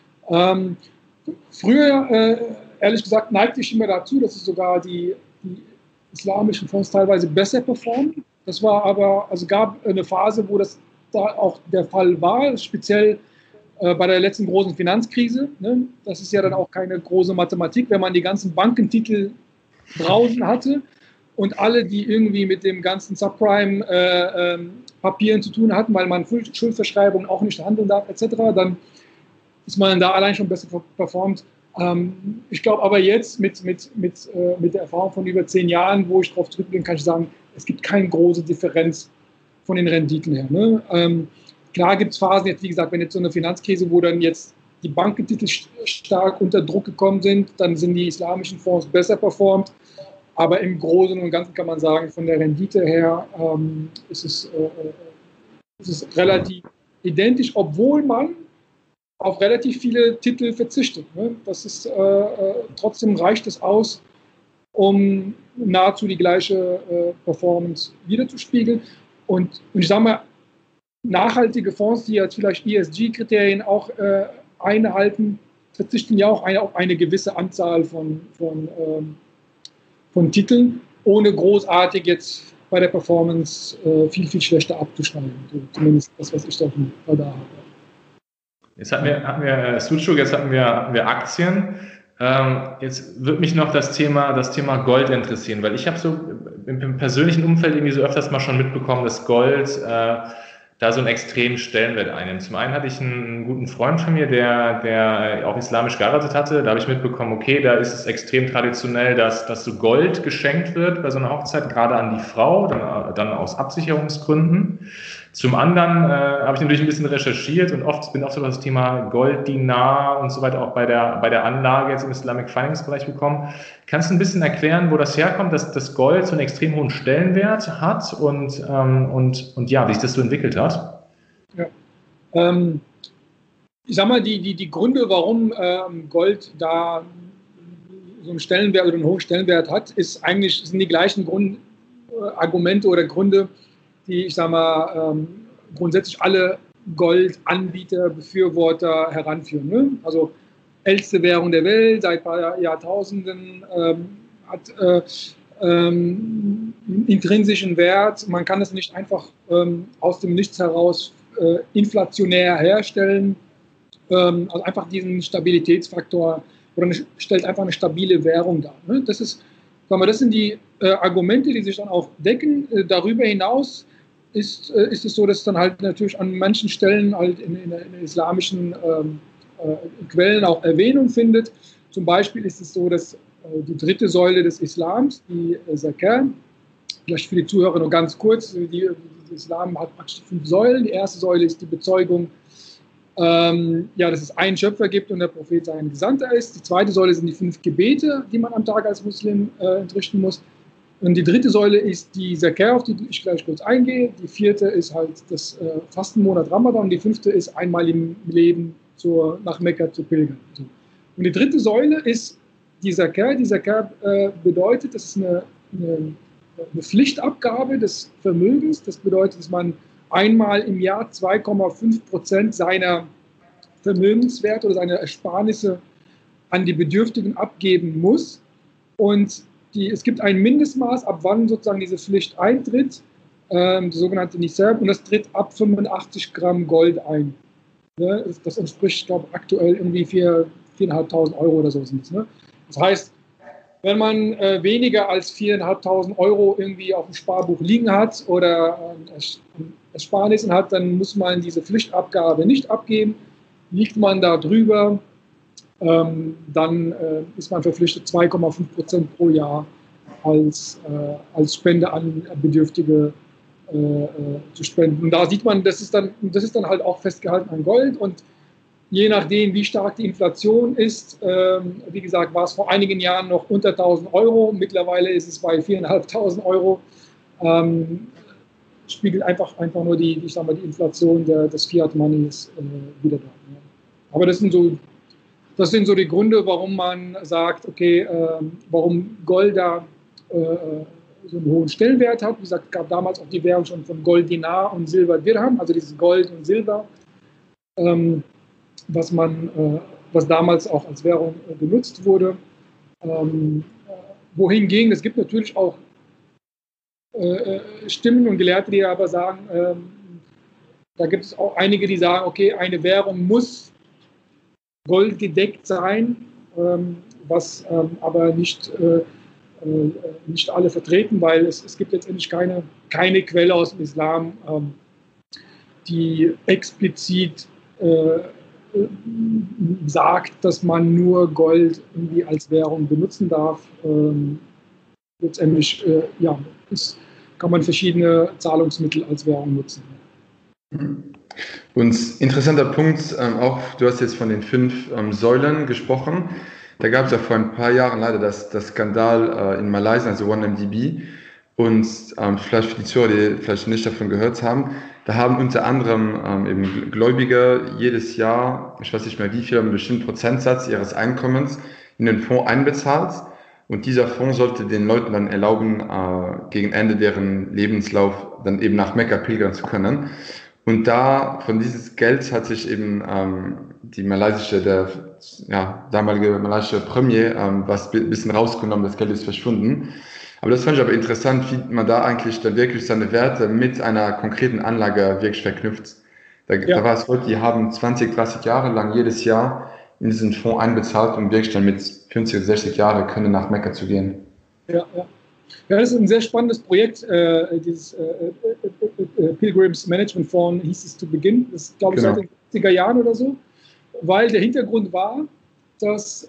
Früher, ehrlich gesagt, neigte ich immer dazu, dass es sogar die islamischen Fonds teilweise besser performen. Das war aber, also gab eine Phase, wo das da auch der Fall war, speziell bei der letzten großen Finanzkrise. Ne? Das ist ja dann auch keine große Mathematik, wenn man die ganzen Bankentitel draußen hatte und alle, die irgendwie mit dem ganzen Subprime-Papieren zu tun hatten, weil man Schuldverschreibungen auch nicht handeln darf, etc., dann ist man da allein schon besser performt. Ich glaube aber jetzt mit der Erfahrung von über 10 Jahren, wo ich darauf zurückblicke, kann ich sagen, es gibt keine große Differenz von den Renditen her. Ne? Klar gibt es Phasen, jetzt wie gesagt, wenn jetzt so eine Finanzkrise, wo dann jetzt die Bankentitel stark unter Druck gekommen sind, dann sind die islamischen Fonds besser performt. Aber im Großen und Ganzen kann man sagen, von der Rendite her ist es relativ identisch, obwohl man auf relativ viele Titel verzichtet. Ne? Das ist, trotzdem reicht es aus, um nahezu die gleiche Performance wiederzuspiegeln. Und ich sage mal, nachhaltige Fonds, die jetzt vielleicht ESG-Kriterien auch einhalten, verzichten ja auch auf eine gewisse Anzahl von Titeln, ohne großartig jetzt bei der Performance viel, viel schlechter abzuschneiden. So, zumindest das, was ich da habe.
Jetzt hatten wir Sucuk, jetzt hatten wir Aktien. Jetzt würde mich noch das Thema Gold interessieren, weil ich habe so im persönlichen Umfeld irgendwie so öfters mal schon mitbekommen, dass Gold da so einen extremen Stellenwert einnimmt. Zum einen hatte ich einen guten Freund von mir, der auch islamisch geheiratet hatte. Da habe ich mitbekommen, okay, da ist es extrem traditionell, dass so Gold geschenkt wird bei so einer Hochzeit, gerade an die Frau, dann aus Absicherungsgründen. Zum anderen habe ich natürlich ein bisschen recherchiert und bin oft über das Thema Gold, Dinar und so weiter auch bei der Anlage jetzt im Islamic Finance Bereich gekommen. Kannst du ein bisschen erklären, wo das herkommt, dass das Gold so einen extrem hohen Stellenwert hat und ja, wie sich das so entwickelt hat?
Ja. Ich sag mal, die Gründe, warum Gold da so einen Stellenwert oder einen hohen Stellenwert hat, sind die gleichen Argumente oder Gründe, die, ich sag mal, grundsätzlich alle Goldanbieter, Befürworter heranführen. Ne? Also älteste Währung der Welt, seit ein paar Jahrtausenden, hat intrinsischen Wert. Man kann es nicht einfach aus dem Nichts heraus inflationär herstellen. Also einfach diesen Stabilitätsfaktor oder stellt einfach eine stabile Währung dar. Ne? Das sind die Argumente, die sich dann auch decken. Darüber hinaus ist es so, dass dann halt natürlich an manchen Stellen halt in islamischen Quellen auch Erwähnung findet. Zum Beispiel ist es so, dass die dritte Säule des Islams, die Zakat, vielleicht für die Zuhörer nur ganz kurz, der Islam hat praktisch 5 Säulen. Die erste Säule ist die Bezeugung, dass es einen Schöpfer gibt und der Prophet sein Gesandter ist. Die zweite Säule sind die 5 Gebete, die man am Tag als Muslim entrichten muss. Und die dritte Säule ist die Zakat, auf die ich gleich kurz eingehe. Die vierte ist halt das Fastenmonat Ramadan. Und die 5. ist einmal im Leben nach Mekka zu pilgern. So. Und die dritte Säule ist die Zakat. Die Zakat bedeutet, das ist eine Pflichtabgabe des Vermögens. Das bedeutet, dass man einmal im Jahr 2,5% seiner Vermögenswerte oder seiner Ersparnisse an die Bedürftigen abgeben muss. Und es gibt ein Mindestmaß, ab wann sozusagen diese Pflicht eintritt, die sogenannte Nisab, und das tritt ab 85 Gramm Gold ein. Ne? Das entspricht, ich glaube, aktuell irgendwie 4.500 Euro oder so sind es. Ne? Das heißt, wenn man weniger als 4.500 Euro irgendwie auf dem Sparbuch liegen hat oder Ersparnissen hat, dann muss man diese Pflichtabgabe nicht abgeben. Liegt man da drüber, dann ist man verpflichtet, 2,5% pro Jahr als Spende an Bedürftige zu spenden. Und da sieht man, das ist dann halt auch festgehalten an Gold. Und je nachdem, wie stark die Inflation ist, wie gesagt, war es vor einigen Jahren noch unter 1.000 Euro. Mittlerweile ist es bei 4.500 Euro. Spiegelt einfach nur die Inflation des Fiat Moneys wieder da. Ja. Aber das sind so die Gründe, warum man sagt, okay, warum Gold da so einen hohen Stellenwert hat. Wie gesagt, es gab damals auch die Währung schon von Gold, Dinar und Silber, Dirham, also dieses Gold und Silber, was damals auch als Währung genutzt wurde. Wohingegen, es gibt natürlich auch Stimmen und Gelehrte, die aber sagen, da gibt es auch einige, die sagen, okay, eine Währung muss goldgedeckt sein, was aber nicht alle vertreten, weil es gibt letztendlich keine Quelle aus dem Islam, die explizit sagt, dass man nur Gold irgendwie als Währung benutzen darf. Letztendlich kann man verschiedene Zahlungsmittel als Währung nutzen.
Und interessanter Punkt, auch du hast jetzt von den 5 Säulen gesprochen. Da gab es ja vor ein paar Jahren leider das Skandal in Malaysia, also OneMDB. Und vielleicht für die Zuhörer, die vielleicht nicht davon gehört haben, da haben unter anderem eben Gläubige jedes Jahr, ich weiß nicht mehr wie viel, einen bestimmten Prozentsatz ihres Einkommens in den Fonds einbezahlt. Und dieser Fonds sollte den Leuten dann erlauben, gegen Ende deren Lebenslauf dann eben nach Mekka pilgern zu können. Und von dieses Geld hat sich eben der damalige malaysische Premier was ein bisschen rausgenommen, das Geld ist verschwunden. Aber das fand ich aber interessant, wie man da eigentlich dann wirklich seine Werte mit einer konkreten Anlage wirklich verknüpft. Da war es so, die haben 20, 30 Jahre lang jedes Jahr in diesen Fonds einbezahlt, um wirklich dann mit 50, 60 Jahren können nach Mekka zu gehen.
Ja, das ist ein sehr spannendes Projekt, dieses Pilgrims Management Fonds hieß es zu Beginn, das ist, glaube ich, seit den 70er Jahren oder so, weil der Hintergrund war, dass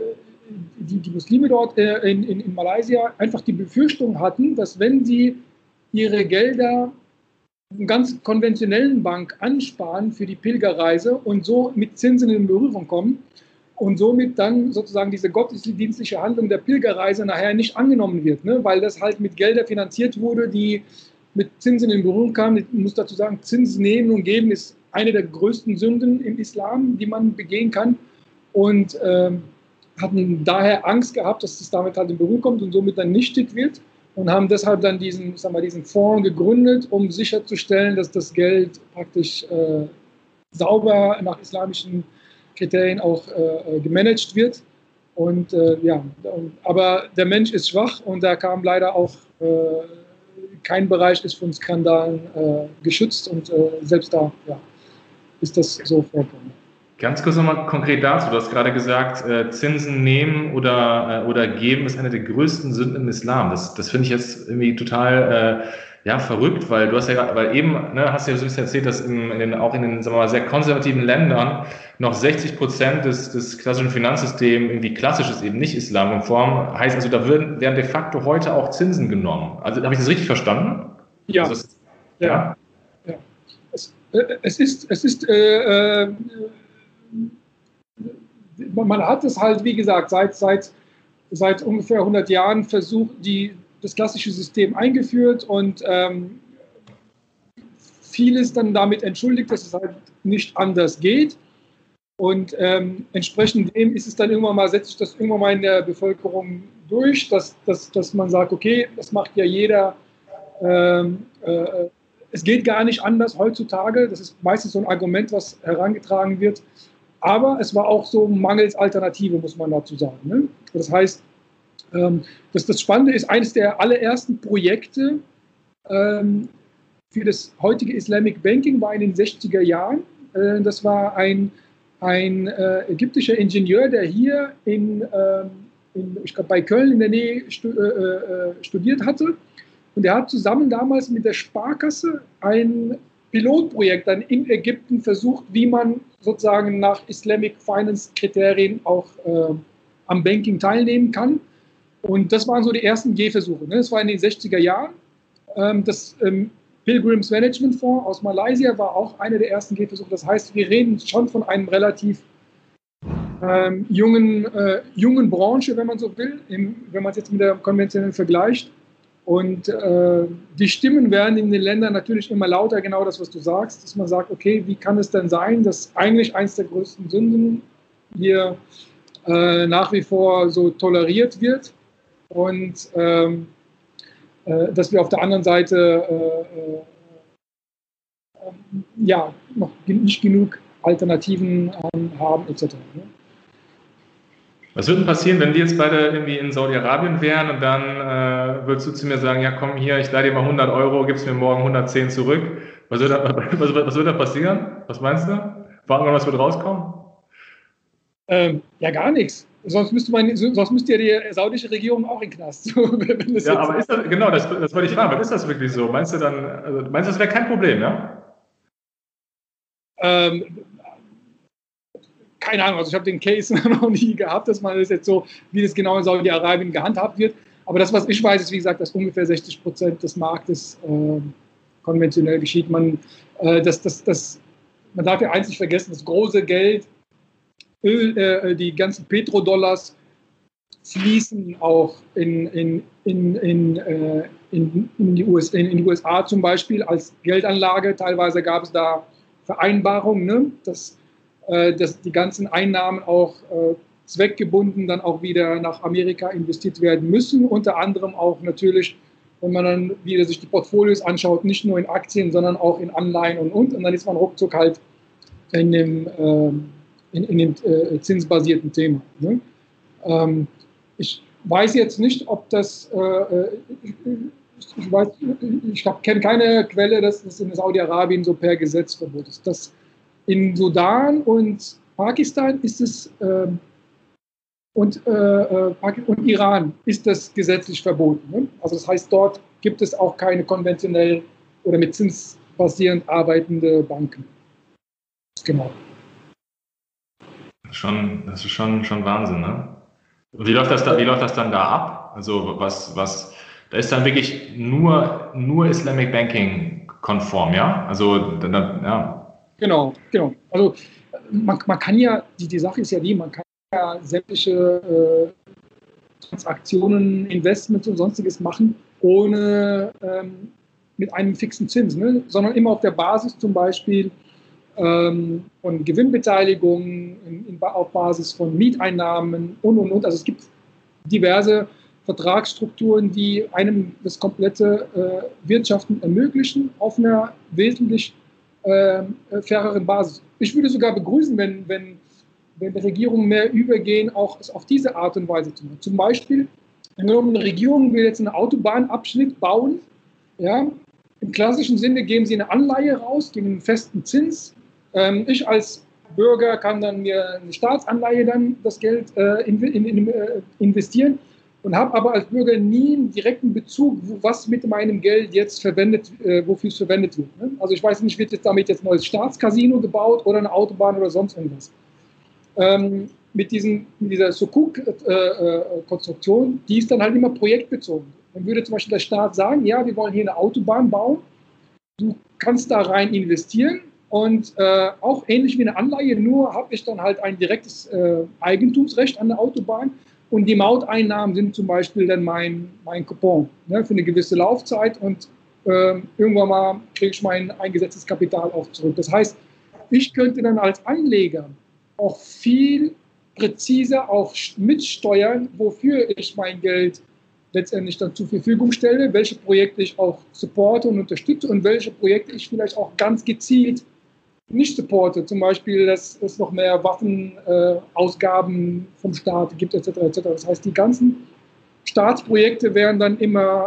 die Muslime dort in Malaysia einfach die Befürchtung hatten, dass wenn sie ihre Gelder einer ganz konventionellen Bank ansparen für die Pilgerreise und so mit Zinsen in Berührung kommen und somit dann sozusagen diese gottesdienstliche Handlung der Pilgerreise nachher nicht angenommen wird, ne? Weil das halt mit Geldern finanziert wurde, die mit Zinsen in Berührung kamen. Ich muss dazu sagen, Zins nehmen und geben ist eine der größten Sünden im Islam, die man begehen kann, und hatten daher Angst gehabt, dass es damit halt in Berührung kommt und somit dann nichtig wird, und haben deshalb dann diesen Fonds gegründet, um sicherzustellen, dass das Geld praktisch sauber nach islamischen Kriterien auch gemanagt wird. Und aber der Mensch ist schwach und da kam leider auch kein Bereich ist von Skandalen geschützt, und selbst da ist das so vorgekommen.
Ganz kurz nochmal konkret dazu. Du hast gerade gesagt, Zinsen nehmen oder geben ist eine der größten Sünden im Islam. Das finde ich jetzt irgendwie total verrückt, weil du hast ja, weil eben hast du ja so ein bisschen erzählt, dass auch in den sagen wir mal, sehr konservativen Ländern noch 60% des klassischen Finanzsystems irgendwie klassisch ist, eben nicht islamkonform. Heißt also, da werden de facto heute auch Zinsen genommen. Also habe ich das richtig verstanden?
Ja.
Also
Ja. Es ist man hat es halt, wie gesagt, seit ungefähr 100 Jahren versucht, das klassische System eingeführt, und vieles dann damit entschuldigt, dass es halt nicht anders geht. Und entsprechend dem ist es dann setzt sich das irgendwann mal in der Bevölkerung durch, dass man sagt, okay, das macht ja jeder, es geht gar nicht anders heutzutage. Das ist meistens so ein Argument, was herangetragen wird. Aber es war auch so mangels Alternative, muss man dazu sagen. Ne? Das heißt, das Spannende ist, eines der allerersten Projekte für das heutige Islamic Banking war in den 60er Jahren. Das war ein ägyptischer Ingenieur, der hier ich glaube bei Köln in der Nähe studiert hatte. Und er hat zusammen damals mit der Sparkasse ein Pilotprojekt dann in Ägypten versucht, wie man sozusagen nach Islamic Finance Kriterien auch am Banking teilnehmen kann. Und das waren so die ersten Gehversuche. Ne? Das war in den 60er Jahren. Das Pilgrims Management Fonds aus Malaysia war auch einer der ersten Gehversuche. Das heißt, wir reden schon von einem relativ jungen Branche, wenn man so will, wenn man es jetzt mit der konventionellen vergleicht. Und die Stimmen werden in den Ländern natürlich immer lauter, genau das, was du sagst, dass man sagt, okay, wie kann es denn sein, dass eigentlich eins der größten Sünden hier nach wie vor so toleriert wird, und dass wir auf der anderen Seite noch nicht genug Alternativen haben, etc. Ne?
Was würde denn passieren, wenn wir jetzt beide irgendwie in Saudi-Arabien wären und dann würdest du zu mir sagen, ja komm hier, ich leihe dir mal 100 Euro, gibst mir morgen 110 zurück. Was würde da passieren? Was meinst du? Warten wir, was wird rauskommen?
Ja, gar nichts. Sonst müsste ja die saudische Regierung auch in den Knast.
Ja, aber ist das, genau, das wollte ich fragen, aber ist das wirklich so? Meinst du, das wäre kein Problem, ja?
Keine Ahnung, also ich habe den Case noch nie gehabt, dass man das jetzt so, wie das genau in Saudi-Arabien gehandhabt wird. Aber das, was ich weiß, ist, wie gesagt, dass ungefähr 60% des Marktes konventionell geschieht. Man darf ja eins nicht vergessen, das große Geld, Öl, die ganzen Petrodollars fließen auch in die USA zum Beispiel als Geldanlage. Teilweise gab es da Vereinbarungen, ne, dass die ganzen Einnahmen auch zweckgebunden dann auch wieder nach Amerika investiert werden müssen. Unter anderem auch natürlich, wenn man dann wieder sich die Portfolios anschaut, nicht nur in Aktien, sondern auch in Anleihen und dann ist man ruckzuck halt in dem zinsbasierten Thema. Ne? Ich weiß jetzt nicht, ob das, ich kenne keine Quelle, dass das in Saudi-Arabien so per Gesetz verboten ist. Das in Sudan und Pakistan ist es und Iran ist das gesetzlich verboten. Ne? Also das heißt, dort gibt es auch keine konventionell oder mit Zins basierend arbeitende Banken. Genau.
Das ist schon Wahnsinn, ne? Und wie läuft das dann da ab? Also Da ist dann wirklich nur Islamic Banking konform, ja? Also, ja.
Genau. Also man kann ja, die Sache ist ja die, man kann ja sämtliche Transaktionen, Investments und sonstiges machen, ohne mit einem fixen Zins, ne? Sondern immer auf der Basis zum Beispiel von Gewinnbeteiligung, auf Basis von Mieteinnahmen und. Also es gibt diverse Vertragsstrukturen, die einem das komplette Wirtschaften ermöglichen, auf einer wesentlich faireren Basis. Ich würde sogar begrüßen, wenn Regierungen mehr übergehen, auch auf diese Art und Weise zu machen. Zum Beispiel, eine Regierung will jetzt einen Autobahnabschnitt bauen, ja, im klassischen Sinne geben sie eine Anleihe raus, gegen einen festen Zins. Ich als Bürger kann dann mir eine Staatsanleihe dann das Geld investieren und habe aber als Bürger nie einen direkten Bezug, was mit meinem Geld jetzt verwendet, wofür es verwendet wird. Ne? Also ich weiß nicht, wird jetzt damit jetzt ein neues Staatscasino gebaut oder eine Autobahn oder sonst irgendwas. Mit dieser Sukuk-Konstruktion, die ist dann halt immer projektbezogen. Dann würde zum Beispiel der Staat sagen, ja, wir wollen hier eine Autobahn bauen, du kannst da rein investieren und auch ähnlich wie eine Anleihe, nur habe ich dann halt ein direktes Eigentumsrecht an der Autobahn und die Mauteinnahmen sind zum Beispiel dann mein Coupon, ne, für eine gewisse Laufzeit und irgendwann mal kriege ich mein eingesetztes Kapital auch zurück. Das heißt, ich könnte dann als Anleger auch viel präziser auch mitsteuern, wofür ich mein Geld letztendlich dann zur Verfügung stelle, welche Projekte ich auch supporte und unterstütze und welche Projekte ich vielleicht auch ganz gezielt nicht supporte. Zum Beispiel, dass es noch mehr Waffenausgaben vom Staat gibt, etc. Das heißt, die ganzen Staatsprojekte wären dann immer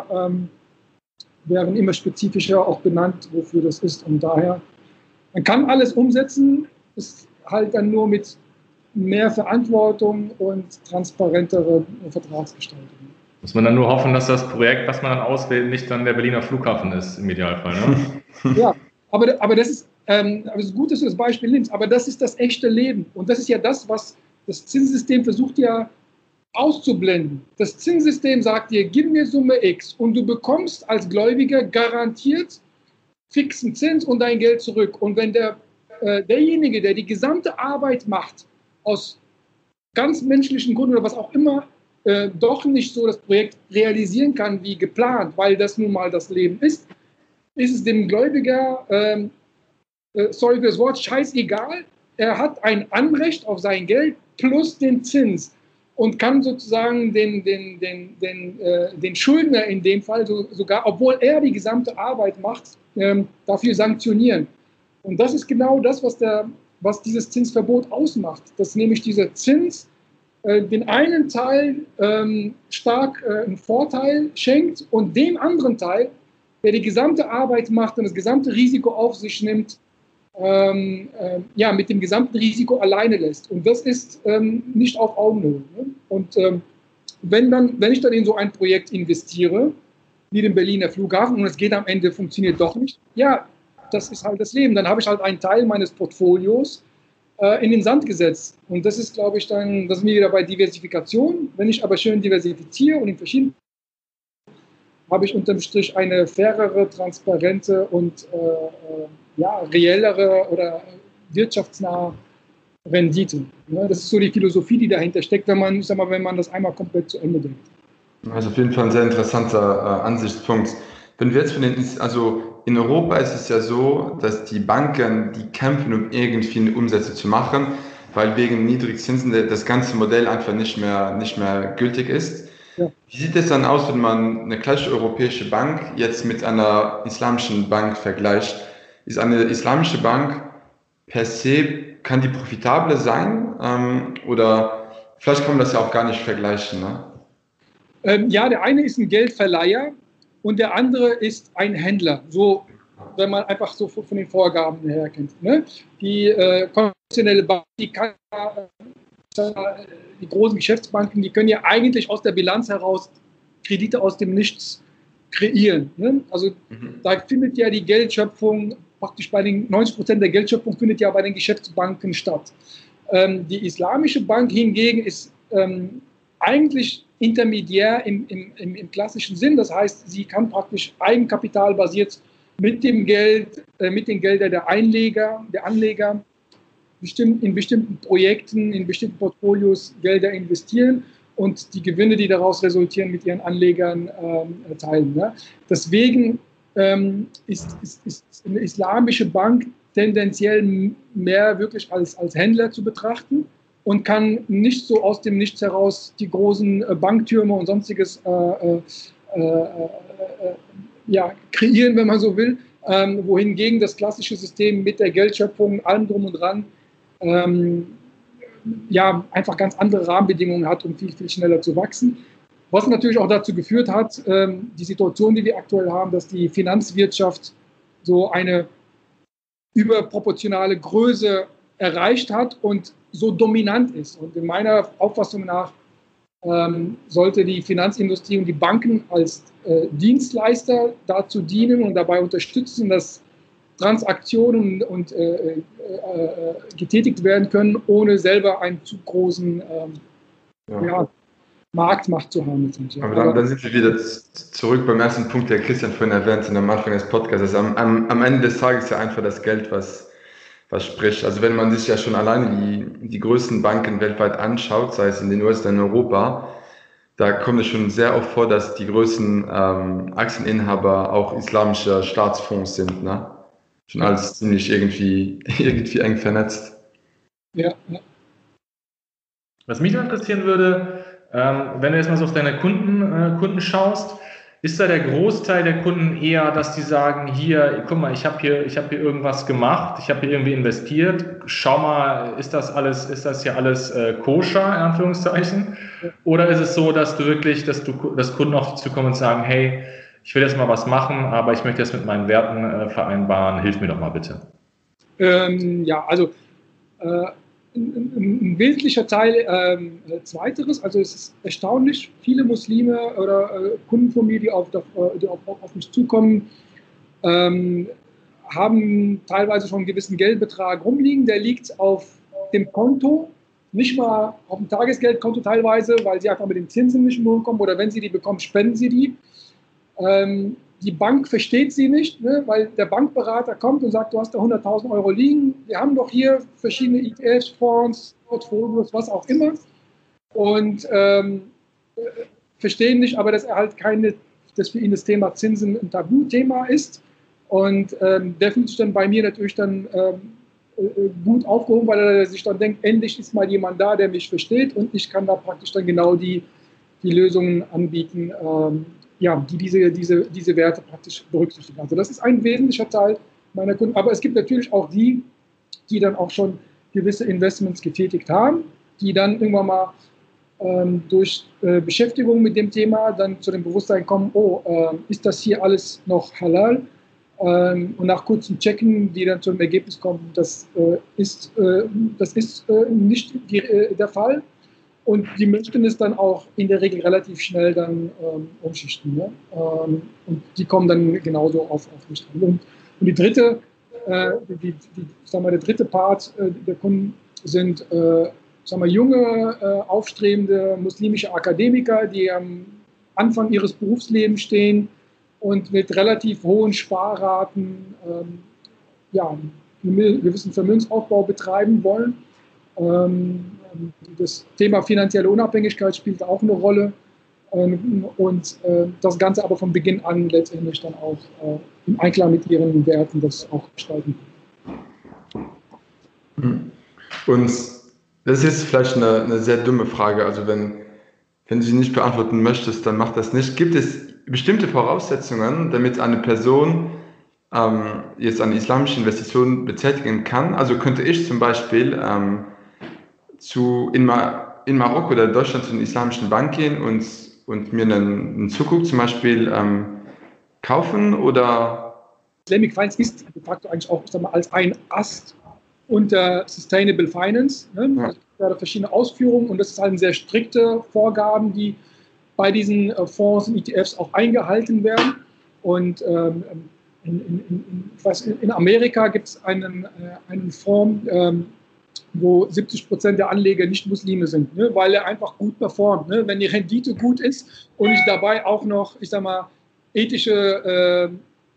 spezifischer auch benannt, wofür das ist. Und daher, man kann alles umsetzen, ist halt dann nur mit mehr Verantwortung und transparentere Vertragsgestaltung.
Muss man dann nur hoffen, dass das Projekt, was man dann auswählt, nicht dann der Berliner Flughafen ist, im Idealfall. Ne?
Ja, aber das ist gut, dass du das Beispiel nimmst, aber das ist das echte Leben. Und das ist ja das, was das Zinssystem versucht ja auszublenden. Das Zinssystem sagt dir, gib mir Summe X und du bekommst als Gläubiger garantiert fixen Zins und dein Geld zurück. Und wenn derjenige, der die gesamte Arbeit macht, aus ganz menschlichen Gründen oder was auch immer, doch nicht so das Projekt realisieren kann wie geplant, weil das nun mal das Leben ist es dem Gläubiger, sorry für das Wort, scheißegal. Er hat ein Anrecht auf sein Geld plus den Zins und kann sozusagen den Schuldner in dem Fall sogar, obwohl er die gesamte Arbeit macht, dafür sanktionieren. Und das ist genau das, was dieses Zinsverbot ausmacht. Dass nämlich dieser Zins den einen Teil stark einen Vorteil schenkt und dem anderen Teil, der die gesamte Arbeit macht und das gesamte Risiko auf sich nimmt, mit dem gesamten Risiko alleine lässt. Und das ist nicht auf Augenhöhe. Ne? Und wenn ich dann in so ein Projekt investiere, wie den Berliner Flughafen, und es geht am Ende, funktioniert doch nicht, ja, das ist halt das Leben. Dann habe ich halt einen Teil meines Portfolios in den Sand gesetzt. Und das ist, glaube ich, dann, das sind wir wieder bei Diversifikation. Wenn ich aber schön diversifiziere und in verschiedenen, habe ich unterm Strich eine fairere, transparente und reellere oder wirtschaftsnahe Rendite. Ne? Das ist so die Philosophie, die dahinter steckt, wenn man das einmal komplett zu Ende denkt.
Das ist auf jeden Fall ein sehr interessanter Ansichtspunkt. Wenn wir jetzt in Europa ist es ja so, dass die Banken, die kämpfen, um irgendwie eine Umsätze zu machen, weil wegen Niedrigzinsen das ganze Modell einfach nicht mehr gültig ist. Ja. Wie sieht es dann aus, wenn man eine klassische europäische Bank jetzt mit einer islamischen Bank vergleicht? Ist eine islamische Bank per se, kann die profitabler sein? Oder vielleicht kann man das ja auch gar nicht vergleichen, ne?
Der eine ist ein Geldverleiher und der andere ist ein Händler. So, wenn man einfach so von den Vorgaben her kennt. Ne? Die konventionelle Bank, die kann die großen Geschäftsbanken, die können ja eigentlich aus der Bilanz heraus Kredite aus dem Nichts kreieren. Ne? Also da findet ja die Geldschöpfung, praktisch bei den 90% der Geldschöpfung findet ja bei den Geschäftsbanken statt. Die islamische Bank hingegen ist eigentlich Intermediär im klassischen Sinn. Das heißt, sie kann praktisch eigenkapitalbasiert mit den Geldern der Anleger in bestimmten Projekten, in bestimmten Portfolios Gelder investieren und die Gewinne, die daraus resultieren, mit ihren Anlegern teilen. Ne? Deswegen ist eine islamische Bank tendenziell mehr wirklich als Händler zu betrachten und kann nicht so aus dem Nichts heraus die großen Banktürme und sonstiges kreieren, wenn man so will, wohingegen das klassische System mit der Geldschöpfung, allem drum und dran, einfach ganz andere Rahmenbedingungen hat, um viel, viel schneller zu wachsen. Was natürlich auch dazu geführt hat, die Situation, die wir aktuell haben, dass die Finanzwirtschaft so eine überproportionale Größe erreicht hat und so dominant ist. Und in meiner Auffassung nach sollte die Finanzindustrie und die Banken als Dienstleister dazu dienen und dabei unterstützen, dass Transaktionen getätigt werden können, ohne selber einen zu großen Marktmacht zu haben.
Aber dann sind wir wieder zurück beim ersten Punkt, der Christian vorhin erwähnt am Anfang des Podcasts. Also am Ende des Tages ist ja einfach das Geld, was spricht. Also wenn man sich ja schon alleine die größten Banken weltweit anschaut, sei es in den USA, in Europa, da kommt es schon sehr oft vor, dass die größten Aktieninhaber auch islamische Staatsfonds sind. Ne? Schon alles ziemlich irgendwie eng vernetzt.
Ja.
Was mich noch interessieren würde, wenn du jetzt mal so auf deine Kunden schaust, ist da der Großteil der Kunden eher, dass die sagen, hier, guck mal, ich habe hier irgendwas gemacht, ich habe hier irgendwie investiert, schau mal, ist das hier alles koscher, in Anführungszeichen? Oder ist es so, dass Kunden auf dich zukommen und sagen, hey, ich will jetzt mal was machen, aber ich möchte das mit meinen Werten vereinbaren, hilf mir doch mal bitte.
Ein wesentlicher Teil zweiteres, also es ist erstaunlich, viele Muslime oder Kunden von mir, die auf mich zukommen, haben teilweise schon einen gewissen Geldbetrag rumliegen, der liegt auf dem Konto, nicht mal auf dem Tagesgeldkonto teilweise, weil sie einfach mit den Zinsen nicht mehr kommen oder wenn sie die bekommen, spenden sie die. Die Bank versteht sie nicht, ne, weil der Bankberater kommt und sagt, du hast da 100.000 Euro liegen, wir haben doch hier verschiedene ETFs, Fonds, Portfolios, was auch immer und verstehen nicht, aber dass dass für ihn das Thema Zinsen ein Tabuthema ist und der fühlt sich dann bei mir natürlich dann gut aufgehoben, weil er sich dann denkt, endlich ist mal jemand da, der mich versteht und ich kann da praktisch dann genau die Lösungen anbieten, die diese Werte praktisch berücksichtigen. Also das ist ein wesentlicher Teil meiner Kunden. Aber es gibt natürlich auch die dann auch schon gewisse Investments getätigt haben, die dann irgendwann mal durch Beschäftigung mit dem Thema dann zu dem Bewusstsein kommen, ist das hier alles noch halal? Und nach kurzem Checken, die dann zu dem Ergebnis kommen, das ist nicht der Fall. Und die möchten es dann auch in der Regel relativ schnell dann umschichten. Ne? Und die kommen dann genauso auf mich an. Und die dritte, der dritte Part der Kunden sind junge, aufstrebende muslimische Akademiker, die am Anfang ihres Berufslebens stehen und mit relativ hohen Sparraten einen gewissen Vermögensaufbau betreiben wollen. Das Thema finanzielle Unabhängigkeit spielt auch eine Rolle und das Ganze aber von Beginn an letztendlich dann auch im Einklang mit ihren Werten das auch gestalten.
Und das ist vielleicht eine sehr dumme Frage, also wenn du sie nicht beantworten möchtest, dann mach das nicht. Gibt es bestimmte Voraussetzungen, damit eine Person jetzt eine islamische Investition betätigen kann? Also könnte ich zum Beispiel in Marokko oder Deutschland zu einer islamischen Bank gehen und mir einen Sukuk zum Beispiel kaufen oder?
Islamic Finance ist de facto eigentlich auch als ein Ast unter Sustainable Finance. Ne? Ja. Es gibt ja verschiedene Ausführungen und das ist halt sehr strikte Vorgaben, die bei diesen Fonds und ETFs auch eingehalten werden. Und in Amerika gibt es einen Fonds, wo 70% der Anleger nicht Muslime sind, ne, weil er einfach gut performt. Ne? Wenn die Rendite gut ist und ich dabei auch noch, ich sag mal, ethische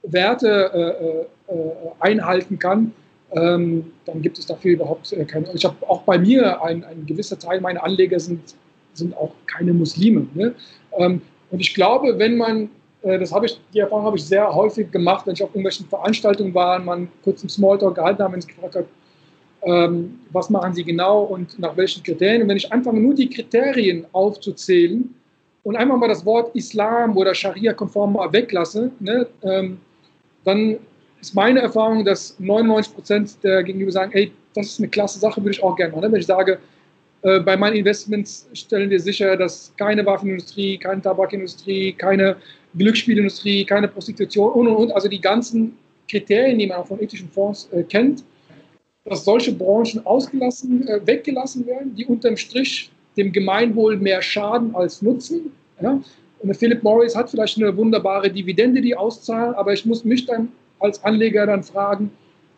Werte einhalten kann, dann gibt es dafür überhaupt keine. Ich habe auch bei mir, ein gewisser Teil meiner Anleger sind auch keine Muslime. Ne? Und ich glaube, wenn man, die Erfahrung habe ich sehr häufig gemacht, wenn ich auf irgendwelchen Veranstaltungen war, man kurz einen Smalltalk gehalten habe, wenn es gefragt hat, was machen Sie genau und nach welchen Kriterien. Und wenn ich anfange, nur die Kriterien aufzuzählen und einfach mal das Wort Islam oder Scharia-konform mal weglasse, ne, dann ist meine Erfahrung, dass 99% der Gegenüber sagen, ey, das ist eine klasse Sache, würde ich auch gerne machen. Wenn ich sage, bei meinen Investments stellen wir sicher, dass keine Waffenindustrie, keine Tabakindustrie, keine Glücksspielindustrie, keine Prostitution und. Also die ganzen Kriterien, die man auch von ethischen Fonds kennt, dass solche Branchen weggelassen werden, die unterm Strich dem Gemeinwohl mehr schaden als nutzen. Ja? Und der Philip Morris hat vielleicht eine wunderbare Dividende, die auszahlen, aber ich muss mich dann als Anleger dann fragen,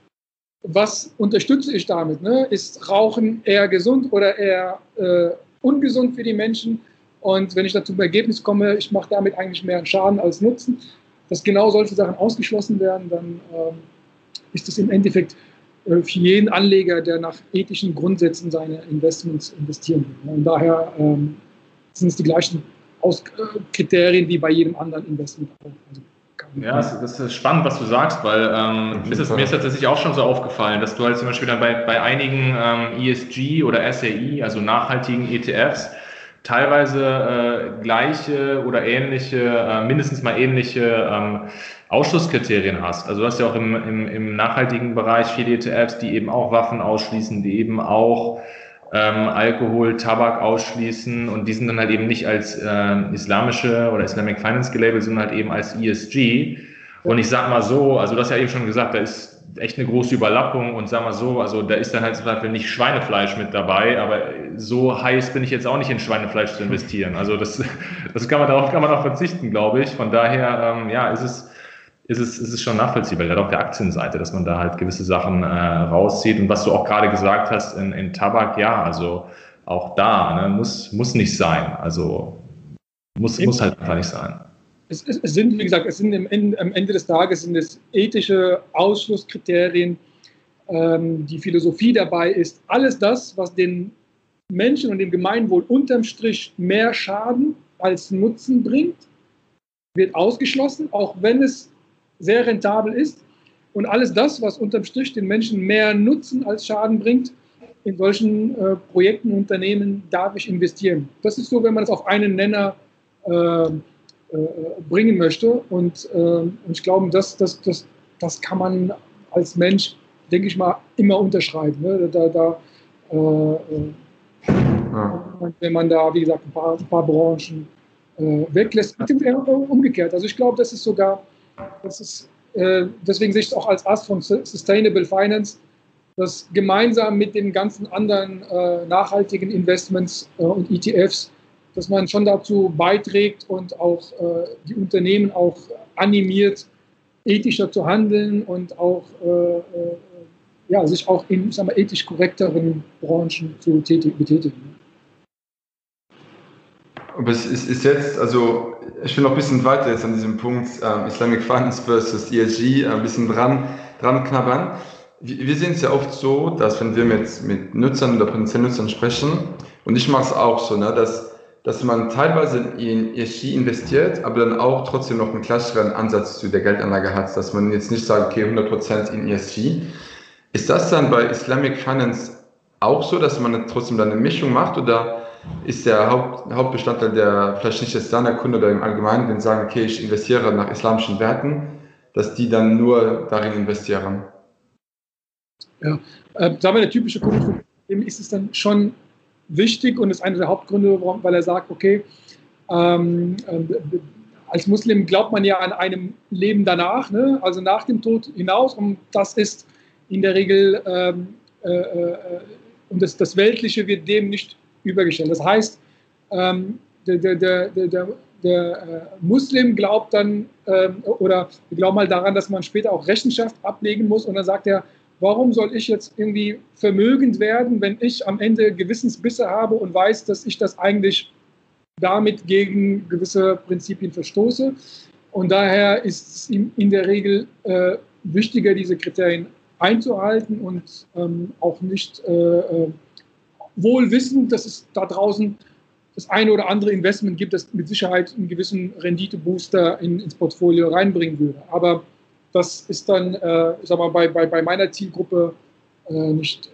was unterstütze ich damit? Ne? Ist Rauchen eher gesund oder eher ungesund für die Menschen? Und wenn ich dann zum Ergebnis komme, ich mache damit eigentlich mehr Schaden als Nutzen, dass genau solche Sachen ausgeschlossen werden, dann ist das im Endeffekt für jeden Anleger, der nach ethischen Grundsätzen seine Investments investieren will. Und daher sind es die gleichen Kriterien wie bei jedem anderen Investment.
Ja, das ist spannend, was du sagst, weil mir ist tatsächlich auch schon so aufgefallen, dass du halt zum Beispiel dann bei einigen ESG oder SAI, also nachhaltigen ETFs, teilweise gleiche oder ähnliche, mindestens mal ähnliche Ausschlusskriterien hast. Also du hast ja auch im nachhaltigen Bereich viele ETFs, die eben auch Waffen ausschließen, die eben auch Alkohol, Tabak ausschließen und die sind dann halt eben nicht als islamische oder Islamic Finance gelabelt, sondern halt eben als ESG. Und ich sag mal so, also du hast ja eben schon gesagt, da ist echt eine große Überlappung und sag mal so, also da ist dann halt zum Beispiel nicht Schweinefleisch mit dabei, aber so heiß bin ich jetzt auch nicht in Schweinefleisch zu investieren. Also darauf kann man auch verzichten, glaube ich. Von daher, ist es schon nachvollziehbar, gerade auf der Aktienseite, dass man da halt gewisse Sachen rauszieht. Und was du auch gerade gesagt hast in Tabak, ja, also auch da, ne, muss nicht sein. Also muss halt einfach nicht sein.
Es sind, wie gesagt, am Ende des Tages sind es ethische Ausschlusskriterien, die Philosophie dabei ist. Alles das, was den Menschen und dem Gemeinwohl unterm Strich mehr Schaden als Nutzen bringt, wird ausgeschlossen, auch wenn es sehr rentabel ist. Und alles das, was unterm Strich den Menschen mehr Nutzen als Schaden bringt, in solchen Projekten, Unternehmen darf ich investieren. Das ist so, wenn man es auf einen Nenner bringen möchte. Und ich glaube, das kann man als Mensch, denke ich mal, immer unterschreiben. Ne? Wenn man da, wie gesagt, ein paar Branchen weglässt. Umgekehrt. Also ich glaube, deswegen sehe ich es auch als Ast von Sustainable Finance, dass gemeinsam mit den ganzen anderen nachhaltigen Investments und ETFs, dass man schon dazu beiträgt und auch die Unternehmen auch animiert, ethischer zu handeln und auch sich auch in, ich sag mal, ethisch korrekteren Branchen zu betätigen.
Aber es ist jetzt, also ich will noch ein bisschen weiter jetzt an diesem Punkt Islamic Finance versus ESG ein bisschen dran knabbern. Wir sehen es ja oft so, dass wenn wir mit Nutzern oder potenziellen Nutzern sprechen, und ich mache es auch so, ne, dass man teilweise in ESG investiert, aber dann auch trotzdem noch einen klassischeren Ansatz zu der Geldanlage hat, dass man jetzt nicht sagt, okay, 100% in ESG. Ist das dann bei Islamic Finance auch so, dass man trotzdem dann eine Mischung macht, oder ist der Hauptbestandteil der vielleicht nicht der Standardkunde oder im Allgemeinen, wenn sie sagen, okay, ich investiere nach islamischen Werten, dass die dann nur darin investieren?
Ja, sagen wir, der typische Kunde ist es dann schon wichtig und ist einer der Hauptgründe, weil er sagt, okay, als Muslim glaubt man ja an einem Leben danach, ne? Also nach dem Tod hinaus, und das ist in der Regel, und das Weltliche wird dem nicht übergestellt. Das heißt, der Muslim glaubt dann, oder wir glauben mal daran, dass man später auch Rechenschaft ablegen muss, und dann sagt er, warum soll ich jetzt irgendwie vermögend werden, wenn ich am Ende Gewissensbisse habe und weiß, dass ich das eigentlich damit gegen gewisse Prinzipien verstoße. Und daher ist es in der Regel wichtiger, diese Kriterien einzuhalten und auch nicht wohl wissend, dass es da draußen das eine oder andere Investment gibt, das mit Sicherheit einen gewissen Renditebooster ins Portfolio reinbringen würde. Aber das ist dann, ich sag mal, bei meiner Zielgruppe nicht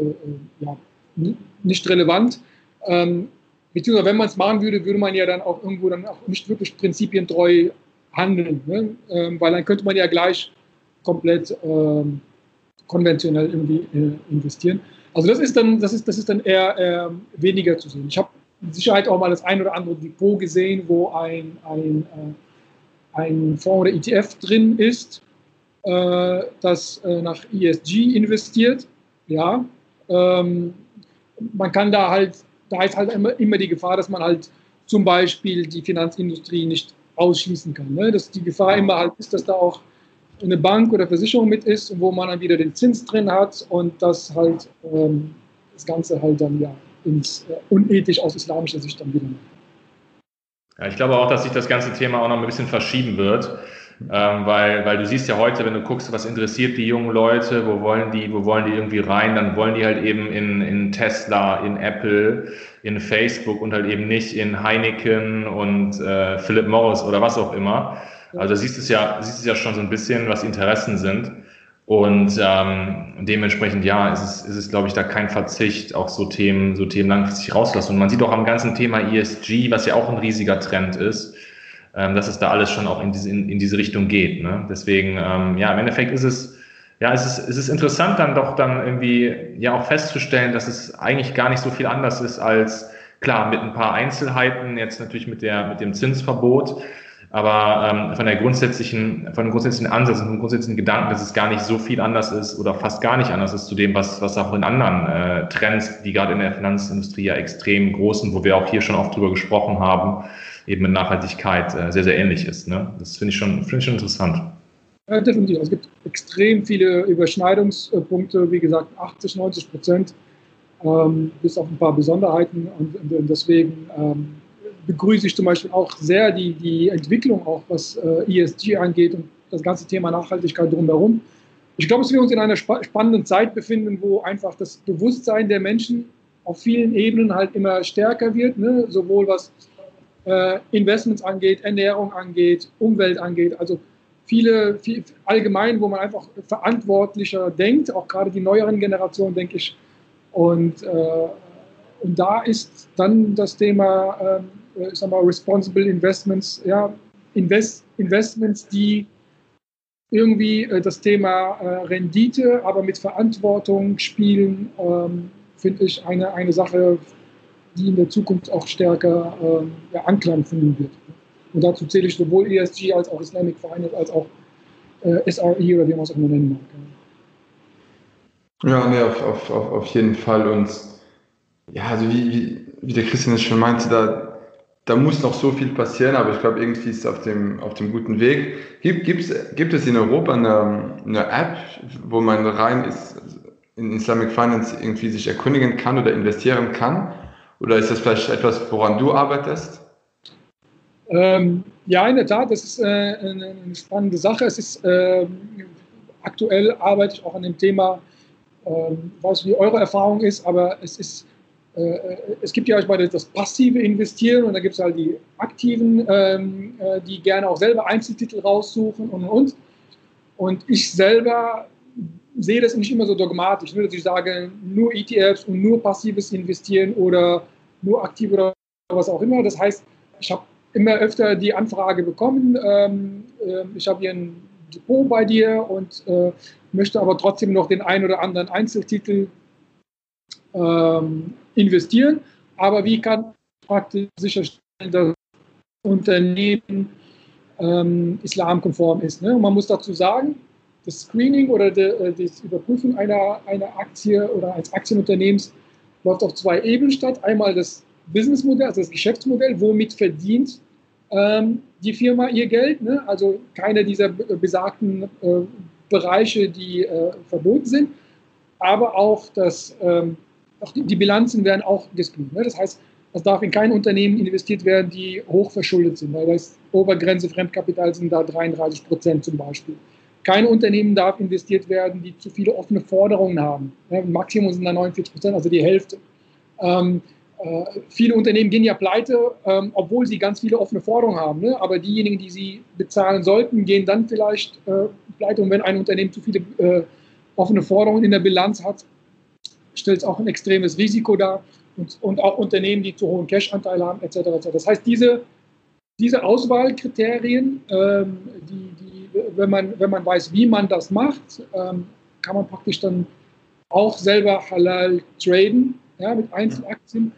relevant. Beziehungsweise, wenn man es machen würde, würde man ja dann auch irgendwo dann auch nicht wirklich prinzipientreu handeln, ne? Weil dann könnte man ja gleich komplett konventionell irgendwie investieren. Also das ist dann eher weniger zu sehen. Ich habe mit Sicherheit auch mal das ein oder andere Depot gesehen, wo ein Fonds oder ETF drin ist, das nach ESG investiert. Ja, man kann da ist halt immer die Gefahr, dass man halt zum Beispiel die Finanzindustrie nicht ausschließen kann. Ne? Dass die Gefahr immer halt ist, dass da auch eine Bank oder Versicherung mit ist, wo man dann wieder den Zins drin hat und das halt das Ganze halt dann ja unethisch aus islamischer Sicht dann wieder macht.
Ja, ich glaube auch, dass sich das ganze Thema auch noch ein bisschen verschieben wird, weil du siehst ja heute, wenn du guckst, was interessiert die jungen Leute, wo wollen die irgendwie rein, dann wollen die halt eben in Tesla, in Apple, in Facebook und halt eben nicht in Heineken und Philip Morris oder was auch immer. Also siehst du es ja schon so ein bisschen, was Interessen sind. Und dementsprechend, ja, ist es, glaube ich, da kein Verzicht, auch so Themen langfristig rauszulassen. Und man sieht auch am ganzen Thema ESG, was ja auch ein riesiger Trend ist, dass es da alles schon auch in diese Richtung geht. Ne? Deswegen, ja, im Endeffekt ist es interessant, dann irgendwie ja auch festzustellen, dass es eigentlich gar nicht so viel anders ist als, klar, mit ein paar Einzelheiten, jetzt natürlich mit dem Zinsverbot, aber von dem grundsätzlichen Ansatz und vom grundsätzlichen Gedanken, dass es gar nicht so viel anders ist oder fast gar nicht anders ist zu dem, was auch in anderen Trends, die gerade in der Finanzindustrie ja extrem groß sind, wo wir auch hier schon oft drüber gesprochen haben, eben mit Nachhaltigkeit sehr, sehr ähnlich ist. Ne? Das finde ich schon interessant.
Ja, definitiv. Es gibt extrem viele Überschneidungspunkte, wie gesagt 80-90%, bis auf ein paar Besonderheiten und deswegen begrüße ich zum Beispiel auch sehr die Entwicklung, auch was ESG angeht und das ganze Thema Nachhaltigkeit drumherum. Ich glaube, dass wir uns in einer spannenden Zeit befinden, wo einfach das Bewusstsein der Menschen auf vielen Ebenen halt immer stärker wird, ne? Sowohl was Investments angeht, Ernährung angeht, Umwelt angeht, also viel allgemein, wo man einfach verantwortlicher denkt, auch gerade die neueren Generationen, denke ich. Und da ist dann das Thema, ich sag mal, Responsible Investments, ja, Investments, die irgendwie das Thema Rendite, aber mit Verantwortung spielen, finde ich eine Sache, die in der Zukunft auch stärker Anklang finden wird. Und dazu zähle ich sowohl ESG als auch Islamic Finance als auch SRE oder wie man es auch immer nennen
mag. Ja, nee, auf jeden Fall. Und ja, also wie der Christian es schon meinte, da muss noch so viel passieren, aber ich glaube, irgendwie ist es auf dem guten Weg. Gibt es in Europa eine App, wo man rein ist, in Islamic Finance irgendwie sich erkundigen kann oder investieren kann? Oder ist das vielleicht etwas, woran du arbeitest?
Ja, in der Tat, das ist eine spannende Sache. Es ist aktuell arbeite ich auch an dem Thema, weiß wie eure Erfahrung ist, aber es gibt ja das passive Investieren und da gibt es halt die aktiven, die gerne auch selber Einzeltitel raussuchen und. Und ich selber sehe das nicht immer so dogmatisch, dass ich sage, nur ETFs und nur passives Investieren oder nur aktiv oder was auch immer. Das heißt, ich habe immer öfter die Anfrage bekommen, ich habe hier ein Depot bei dir und möchte aber trotzdem noch den einen oder anderen Einzeltitel investieren. Aber wie kann ich praktisch sicherstellen, dass das Unternehmen islamkonform ist? Ne? Und man muss dazu sagen, das Screening oder die Überprüfung einer Aktie oder eines Aktienunternehmens läuft auf zwei Ebenen statt. Einmal das Businessmodell, also das Geschäftsmodell, womit verdient die Firma ihr Geld. Ne? Also keine dieser besagten Bereiche, die verboten sind, aber auch, auch die Bilanzen werden auch gescreent. Ne? Das heißt, es darf in kein Unternehmen investiert werden, die hoch verschuldet sind. Weil das Obergrenze Fremdkapital sind da 33% zum Beispiel. Kein Unternehmen darf investiert werden, die zu viele offene Forderungen haben. Ja, Maximum sind da 49%, also die Hälfte. Viele Unternehmen gehen ja pleite, obwohl sie ganz viele offene Forderungen haben. Ne? Aber diejenigen, die sie bezahlen sollten, gehen dann vielleicht pleite. Und wenn ein Unternehmen zu viele offene Forderungen in der Bilanz hat, stellt es auch ein extremes Risiko dar. Und auch Unternehmen, die zu hohen Cash-Anteil haben, etc. Das heißt, diese Auswahlkriterien, wenn man weiß, wie man das macht, kann man praktisch dann auch selber halal traden, ja, mit Einzelaktien.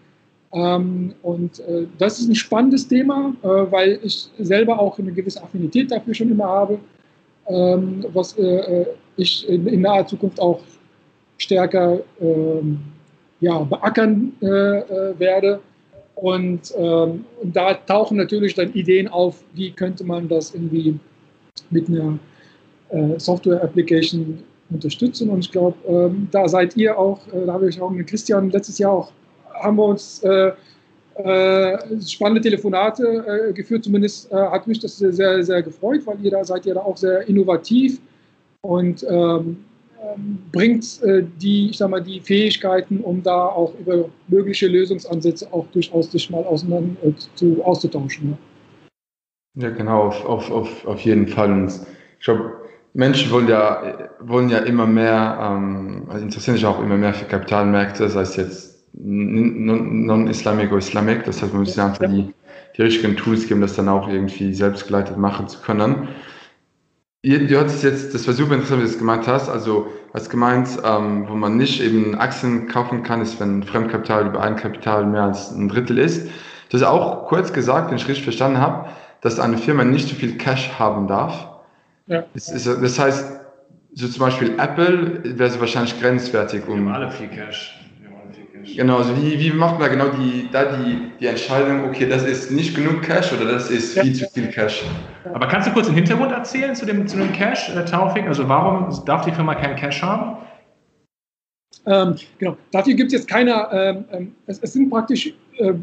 Das ist ein spannendes Thema, weil ich selber auch eine gewisse Affinität dafür schon immer habe, was ich in naher Zukunft auch stärker beackern werde. Und da tauchen natürlich dann Ideen auf, wie könnte man das irgendwie mit einer Software-Application unterstützen. Und ich glaube, da seid ihr auch, da habe ich auch mit Christian letztes Jahr auch, haben wir uns spannende Telefonate geführt. Zumindest hat mich das sehr, sehr gefreut, weil ihr da seid ja da auch sehr innovativ und bringt die Fähigkeiten, um da auch über mögliche Lösungsansätze auch durchaus sich mal auszutauschen.
Ja, genau, auf jeden Fall. Und ich glaube, Menschen wollen ja immer mehr, interessieren sich auch immer mehr für Kapitalmärkte, sei es jetzt non-Islamic oder Islamic. Das heißt, man muss einfach die richtigen Tools geben, das dann auch irgendwie selbstgeleitet machen zu können. Du hattest jetzt, das war super interessant, wie du das gemacht hast. Also, hast gemeint, wo man nicht eben Aktien kaufen kann, ist, wenn Fremdkapital über Eigenkapital mehr als ein Drittel ist. Du hast auch kurz gesagt, wenn ich richtig verstanden habe, dass eine Firma nicht so viel Cash haben darf. Ja. Das heißt, so zum Beispiel Apple wäre so wahrscheinlich grenzwertig.
Wir haben alle viel Cash.
Genau, also wie macht man genau die Entscheidung, okay, das ist nicht genug Cash oder das ist viel zu viel Cash?
Aber kannst du kurz den Hintergrund erzählen zu dem Cash, Taufik? Also warum darf die Firma kein Cash haben?
Genau, dafür gibt es jetzt keine, es sind praktisch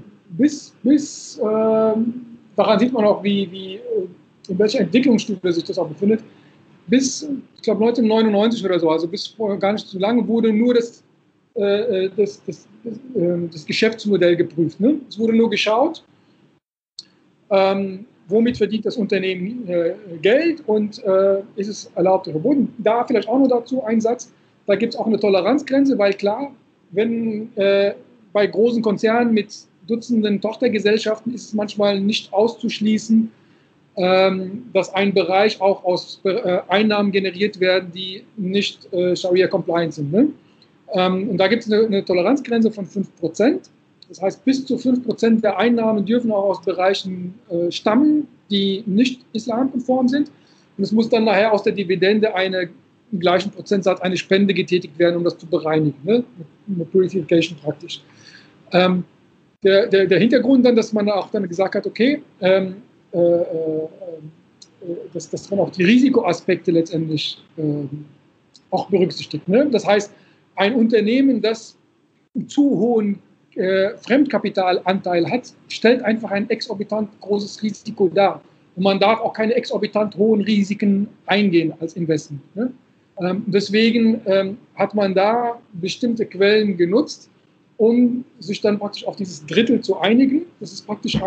daran sieht man auch, in welcher Entwicklungsstufe sich das auch befindet, bis, ich glaube, 1999 oder so, also bis vor gar nicht so lange, wurde nur das Geschäftsmodell geprüft. Ne? Es wurde nur geschaut, womit verdient das Unternehmen Geld und ist es erlaubt oder verboten. Da vielleicht auch noch dazu ein Satz, da gibt es auch eine Toleranzgrenze, weil klar, wenn bei großen Konzernen mit Dutzenden Tochtergesellschaften ist es manchmal nicht auszuschließen, dass ein Bereich auch aus Einnahmen generiert werden, die nicht Scharia-compliant sind. Ne? Und da gibt es eine Toleranzgrenze von 5%. Das heißt, bis zu 5% der Einnahmen dürfen auch aus Bereichen stammen, die nicht islamkonform sind. Und es muss dann nachher aus der Dividende im gleichen Prozentsatz eine Spende getätigt werden, um das zu bereinigen. Ne? Eine Purification praktisch. Der Hintergrund dann, dass man auch dann gesagt hat, okay, dass man auch die Risikoaspekte letztendlich auch berücksichtigt. Ne? Das heißt, ein Unternehmen, das einen zu hohen Fremdkapitalanteil hat, stellt einfach ein exorbitant großes Risiko dar. Und man darf auch keine exorbitant hohen Risiken eingehen als Investment. Ne? Deswegen hat man da bestimmte Quellen genutzt, um sich dann praktisch auf dieses Drittel zu einigen. Das ist praktisch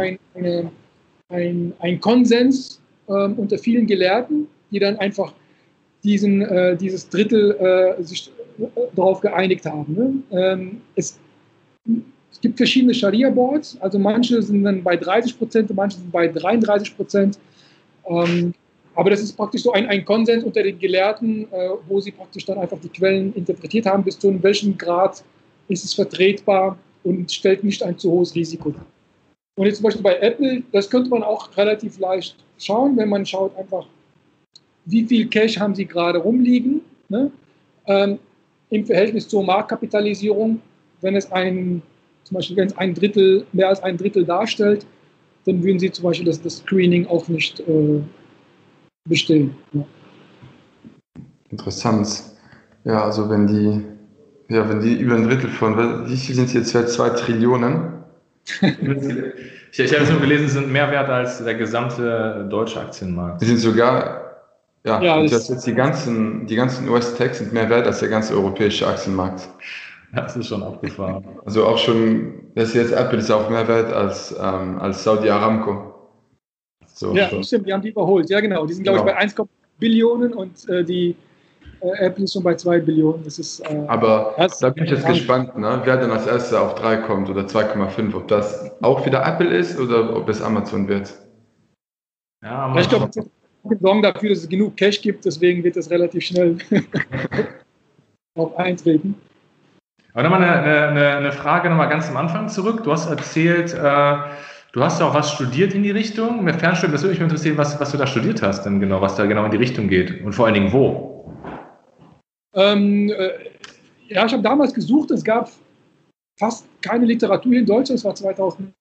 ein Konsens unter vielen Gelehrten, die dann einfach dieses Drittel sich darauf geeinigt haben. Ne? Es gibt verschiedene Scharia-Boards, also manche sind dann bei 30%, manche sind bei 33%. Aber das ist praktisch so ein Konsens unter den Gelehrten, wo sie praktisch dann einfach die Quellen interpretiert haben, bis zu welchem Grad ist es vertretbar und stellt nicht ein zu hohes Risiko dar. Und jetzt zum Beispiel bei Apple, das könnte man auch relativ leicht schauen, wenn man schaut einfach, wie viel Cash haben sie gerade rumliegen, ne? Im Verhältnis zur Marktkapitalisierung. Wenn es mehr als ein Drittel darstellt, dann würden sie zum Beispiel das Screening auch nicht bestehen. Ja.
Interessant. Ja, also wenn die über ein Drittel von, wie viel sind sie jetzt wert? 2 Trillionen?
Ich habe es nur gelesen, sie sind mehr wert als der gesamte deutsche Aktienmarkt.
Die sind sogar,
Ja,
und das jetzt die ganzen US-Techs sind mehr wert als der ganze europäische Aktienmarkt.
Das ist schon abgefahren.
Also auch schon, das jetzt Apple ist auch mehr wert als Saudi Aramco. So,
ja,
schon.
stimmt, die haben die überholt. Ja, genau. Die sind, glaube ich, bei 1,5 Billionen und die Apple ist schon bei 2 Billionen. Das ist,
aber da bin ich jetzt gespannt, ne? Wer dann als Erster auf 3 kommt oder 2,5, ob das auch wieder Apple ist oder ob es Amazon wird.
Ja, ich glaube, wir sorgen dafür, dass es genug Cash gibt, deswegen wird das relativ schnell auch eintreten.
Aber nochmal eine Frage nochmal ganz am Anfang zurück. Du hast erzählt, du hast ja auch was studiert in die Richtung. Mit Fernstudium, das würde mich interessieren, was du da studiert hast, denn genau, was da genau in die Richtung geht und vor allen Dingen wo.
Ja, ich habe damals gesucht, es gab fast keine Literatur in Deutsch, das war 2000.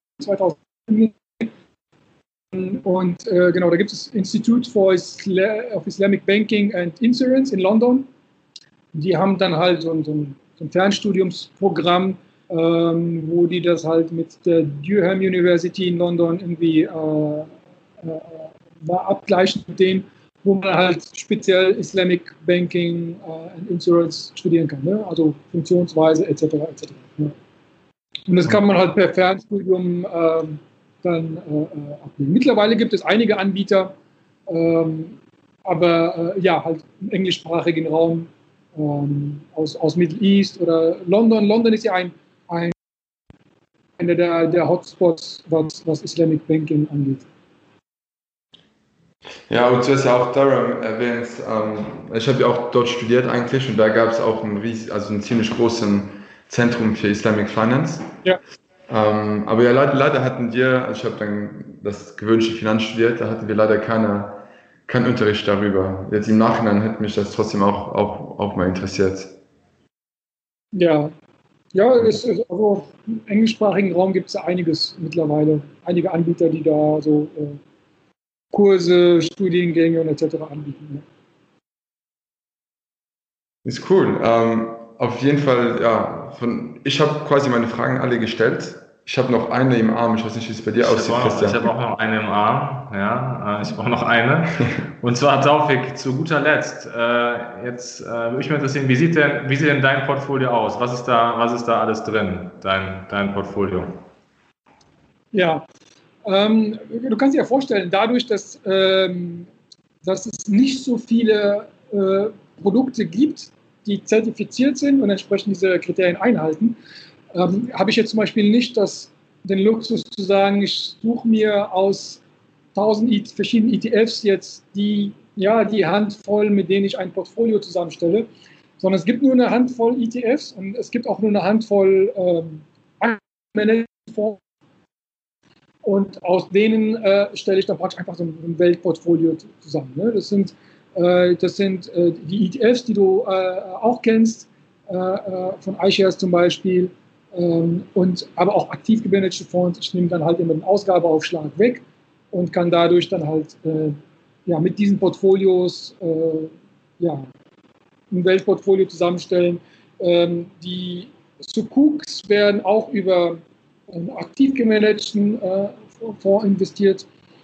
Und genau, da gibt es das Institute for Islamic Banking and Insurance in London. Die haben dann halt so ein Fernstudiumsprogramm, wo die das halt mit der Durham University in London irgendwie abgleichen mit denen, wo man halt speziell Islamic Banking and Insurance studieren kann, ne? Also Funktionsweise etc. etc. Ne? Und das kann man halt per Fernstudium dann abnehmen. Mittlerweile gibt es einige Anbieter, aber ja, halt im englischsprachigen Raum aus Middle East oder London. London ist ja einer der Hotspots, was Islamic Banking angeht.
Ja, und du hast ja auch Durham erwähnt. Ich habe ja auch dort studiert eigentlich und da gab es auch ein ziemlich großes Zentrum für Islamic Finance.
Ja.
Aber ja, leider hatten wir, also ich habe dann das gewöhnliche Finanz studiert, da hatten wir leider keinen Unterricht darüber. Jetzt im Nachhinein hätte mich das trotzdem auch mal interessiert.
Ja, also im englischsprachigen Raum gibt es ja einiges mittlerweile. Einige Anbieter, die da so Kurse, Studiengänge und etc. anbieten.
Ja. Ist cool. Auf jeden Fall, ja, ich habe quasi meine Fragen alle gestellt. Ich habe noch eine im Arm, ich weiß nicht, wie es bei dir aussieht, Christian.
Ich habe auch noch eine im Arm, ja, ich brauche noch eine. Und zwar, Taufik, zu guter Letzt, jetzt würde mich mal interessieren, wie sieht denn dein Portfolio aus? Was ist da alles drin, dein Portfolio?
Ja, du kannst dir ja vorstellen, dadurch, dass es nicht so viele Produkte gibt, die zertifiziert sind und entsprechend diese Kriterien einhalten, habe ich jetzt zum Beispiel nicht den Luxus zu sagen, ich suche mir aus 1000 verschiedenen ETFs jetzt die Handvoll, mit denen ich ein Portfolio zusammenstelle, sondern es gibt nur eine Handvoll ETFs und es gibt auch nur eine Handvoll Managementfonds. Und aus denen stelle ich dann praktisch einfach so ein Weltportfolio zusammen. Ne? Das sind die ETFs, die du auch kennst, von iShares zum Beispiel, aber auch aktiv gemanagte Fonds. Ich nehme dann halt immer den Ausgabeaufschlag weg und kann dadurch dann halt mit diesen Portfolios ein Weltportfolio zusammenstellen. Die Sukuks werden auch über einen aktiv gemanagten Fonds investiert.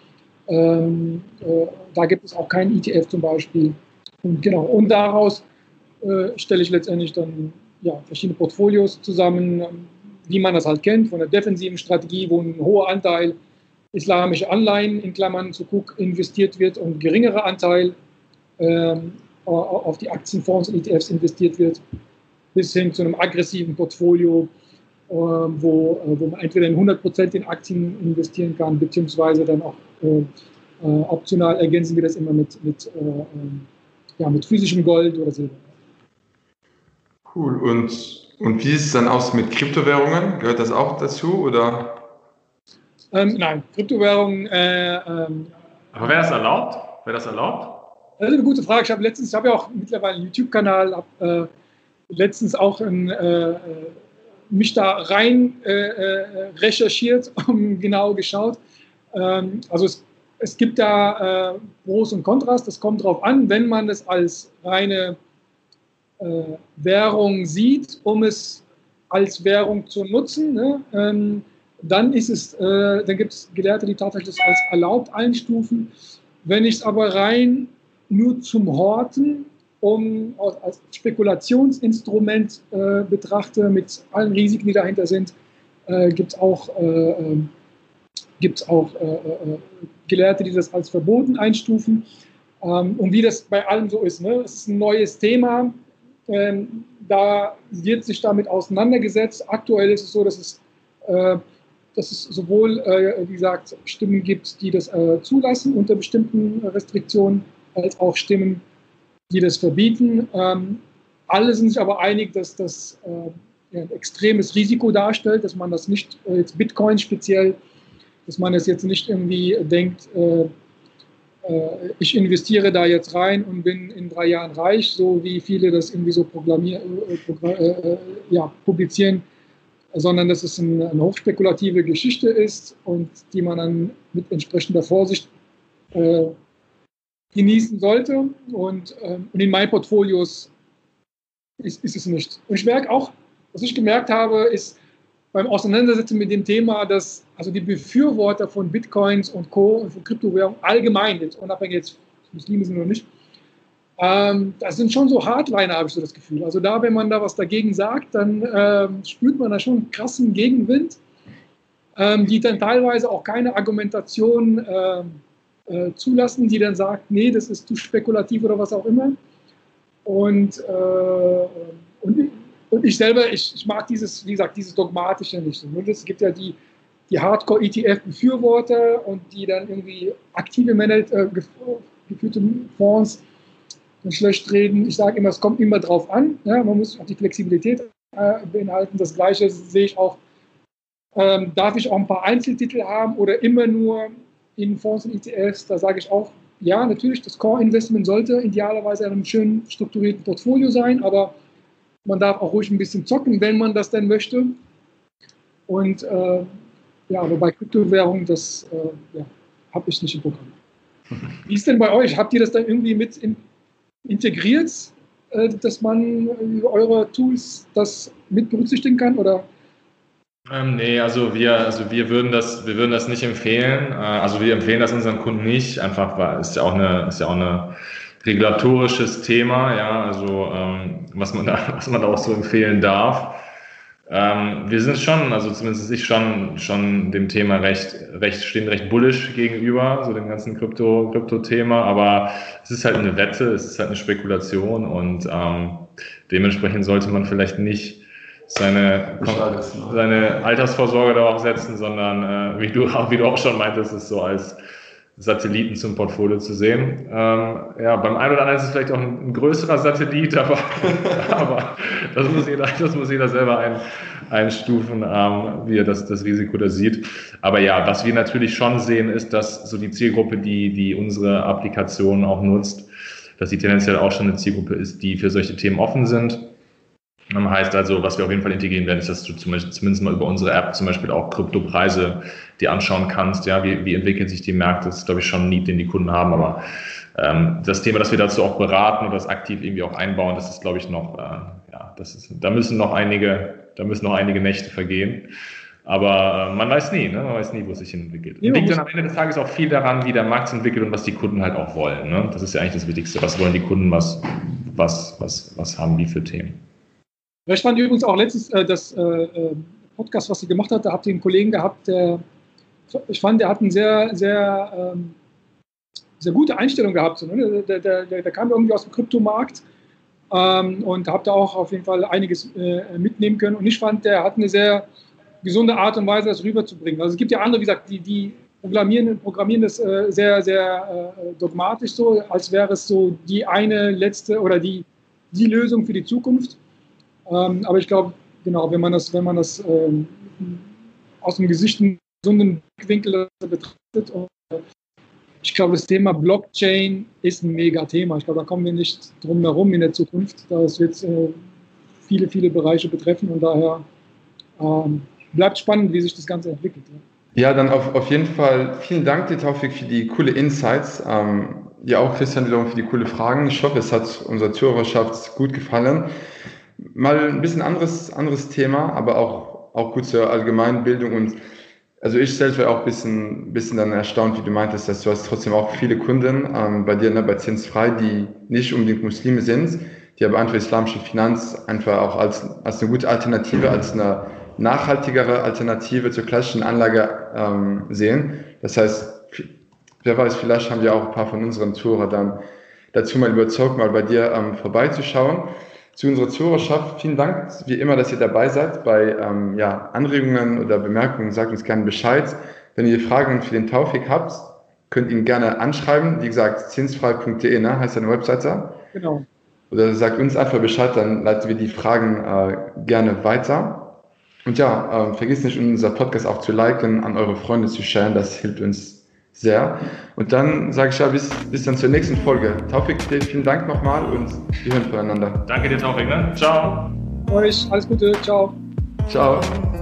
Da gibt es auch keinen ETF zum Beispiel. Und daraus stelle ich letztendlich dann verschiedene Portfolios zusammen, wie man das halt kennt, von der defensiven Strategie, wo ein hoher Anteil islamische Anleihen in Klammern Sukuk investiert wird und ein geringerer Anteil auf die Aktienfonds und ETFs investiert wird, bis hin zu einem aggressiven Portfolio, wo man entweder in 100% in Aktien investieren kann, beziehungsweise dann auch optional ergänzen wir das immer mit physischem Gold oder Silber.
Cool. Und wie sieht es dann aus mit Kryptowährungen? Gehört das auch dazu, oder?
Nein, Kryptowährungen.
Aber wäre das erlaubt? Das ist
eine gute Frage. Ich habe ja auch mittlerweile einen YouTube-Kanal, habe letztens auch mich da rein recherchiert und genau geschaut. Also es gibt da Pros und Kontras, das kommt darauf an, wenn man es als reine Währung sieht, um es als Währung zu nutzen, ne? Dann gibt es Gelehrte, die tatsächlich das als erlaubt einstufen. Wenn ich es aber rein nur zum Horten, als Spekulationsinstrument betrachte, mit allen Risiken, die dahinter sind, gibt es auch Gelehrte, die das als verboten einstufen. Und wie das bei allem so ist, ne? Es ist ein neues Thema, da wird sich damit auseinandergesetzt. Aktuell ist es so, dass es sowohl, wie gesagt, Stimmen gibt, die das zulassen unter bestimmten Restriktionen, als auch Stimmen, die das verbieten. Alle sind sich aber einig, dass das ein extremes Risiko darstellt, dass man das nicht, jetzt Bitcoin speziell, dass man es jetzt nicht irgendwie denkt, ich investiere da jetzt rein und bin in 3 Jahren reich, so wie viele das irgendwie so publizieren, sondern dass es eine hochspekulative Geschichte ist und die man dann mit entsprechender Vorsicht genießen sollte. Und in meinen Portfolios ist es nicht. Und ich merke auch, was ich gemerkt habe, ist beim Auseinandersetzen mit dem Thema, dass also die Befürworter von Bitcoins und Co. und von Kryptowährungen allgemein, jetzt unabhängig jetzt Muslime sind oder nicht, das sind schon so Hardliner, habe ich so das Gefühl. Also da, wenn man da was dagegen sagt, dann spürt man da schon einen krassen Gegenwind, die dann teilweise auch keine Argumentation zulassen, die dann sagt, nee, das ist zu spekulativ oder was auch immer. Und ich selber, ich mag dieses, wie gesagt, dieses Dogmatische nicht. Es gibt ja die Hardcore-ETF-Befürworter und die dann irgendwie aktive geführte Fonds schlecht reden. Ich sage immer, es kommt immer drauf an. Ja, man muss auch die Flexibilität beinhalten. Das Gleiche sehe ich auch. Darf ich auch ein paar Einzeltitel haben oder immer nur in Fonds und ETFs? Da sage ich auch, ja, natürlich, das Core-Investment sollte idealerweise in einem schön strukturierten Portfolio sein, aber man darf auch ruhig ein bisschen zocken, wenn man das denn möchte. Und aber bei Kryptowährungen, das habe ich nicht im Programm. Wie ist denn bei euch? Habt ihr das dann irgendwie mit integriert, dass man über eure Tools das mit berücksichtigen kann? Oder?
Nee, also wir würden das nicht empfehlen. Also wir empfehlen das unseren Kunden nicht, einfach weil es ist ja auch eine regulatorisches Thema, ja, also was man da auch so empfehlen darf. Wir sind schon, also zumindest ich schon dem Thema stehen recht bullish gegenüber, so dem ganzen Krypto-Thema, aber es ist halt eine Wette, es ist halt eine Spekulation und dementsprechend sollte man vielleicht nicht seine Altersvorsorge darauf setzen, sondern wie du auch schon meintest, es so als Satelliten zum Portfolio zu sehen. Beim einen oder anderen ist es vielleicht auch ein größerer Satellit, aber das muss jeder selber einstufen, wie er das Risiko da sieht. Aber ja, was wir natürlich schon sehen, ist, dass so die Zielgruppe, die unsere Applikation auch nutzt, dass sie tendenziell auch schon eine Zielgruppe ist, die für solche Themen offen sind. Heißt also, was wir auf jeden Fall integrieren werden, ist, dass du zumindest mal über unsere App zum Beispiel auch Kryptopreise dir anschauen kannst. Ja, wie entwickeln sich die Märkte? Das ist, glaube ich, schon ein Need, den die Kunden haben. Aber das Thema, dass wir dazu auch beraten und das aktiv irgendwie auch einbauen, das ist, glaube ich, noch, da müssen noch einige Nächte vergehen. Aber man weiß nie, ne? Man weiß nie, wo es sich hin entwickelt. Und liegt dann am Ende des Tages auch viel daran, wie der Markt sich entwickelt und was die Kunden halt auch wollen. Ne? Das ist ja eigentlich das Wichtigste. Was wollen die Kunden? Was haben die für Themen?
Ich fand übrigens auch letztens das Podcast, was ihr gemacht habt, da habt ihr einen Kollegen gehabt, der hat eine sehr, sehr, sehr gute Einstellung gehabt. So, ne? Der kam irgendwie aus dem Kryptomarkt und habt da auch auf jeden Fall einiges mitnehmen können. Und ich fand, der hat eine sehr gesunde Art und Weise, das rüberzubringen. Also es gibt ja andere, wie gesagt, die programmieren das sehr, sehr dogmatisch so, als wäre es so die eine letzte oder die Lösung für die Zukunft. Aber ich glaube, genau, wenn man das aus einem gesunden Blickwinkel betrachtet, und ich glaube, das Thema Blockchain ist ein Mega-Thema. Ich glaube, da kommen wir nicht drum herum in der Zukunft. Das wird viele, viele Bereiche betreffen und daher bleibt spannend, wie sich das Ganze entwickelt.
Ja, dann auf jeden Fall vielen Dank dir, Taufik, für die coole Insights. Ja, auch Christian wiederum für die coole Fragen. Ich hoffe, es hat unserer Zuhörerschaft gut gefallen. Mal ein bisschen anderes Thema, aber auch gut zur Allgemeinbildung. Und also ich selbst war auch ein bisschen dann erstaunt, wie du meintest, dass du hast trotzdem auch viele Kunden bei dir, ne, bei Zinsfrei, die nicht unbedingt Muslime sind, die aber einfach islamische Finanz einfach auch als eine gute Alternative, als eine nachhaltigere Alternative zur klassischen Anlage sehen. Das heißt, wer weiß, vielleicht haben wir auch ein paar von unseren Zuhörern dann dazu mal überzeugt, mal bei dir vorbeizuschauen. Zu unserer Zuhörerschaft, vielen Dank, wie immer, dass ihr dabei seid. Bei Anregungen oder Bemerkungen sagt uns gerne Bescheid. Wenn ihr Fragen für den Taufik habt, könnt ihr ihn gerne anschreiben. Wie gesagt, zinsfrei.de, ne, heißt deine Webseite.
Genau.
Oder sagt uns einfach Bescheid, dann leiten wir die Fragen gerne weiter. Und ja, vergesst nicht, unser Podcast auch zu liken, an eure Freunde zu sharen, das hilft uns sehr. Und dann sage ich ja, bis dann zur nächsten Folge. Taufik, vielen Dank nochmal und wir hören voneinander.
Danke dir, Taufik. Ne? Ciao.
Euch alles Gute. Ciao.
Ciao.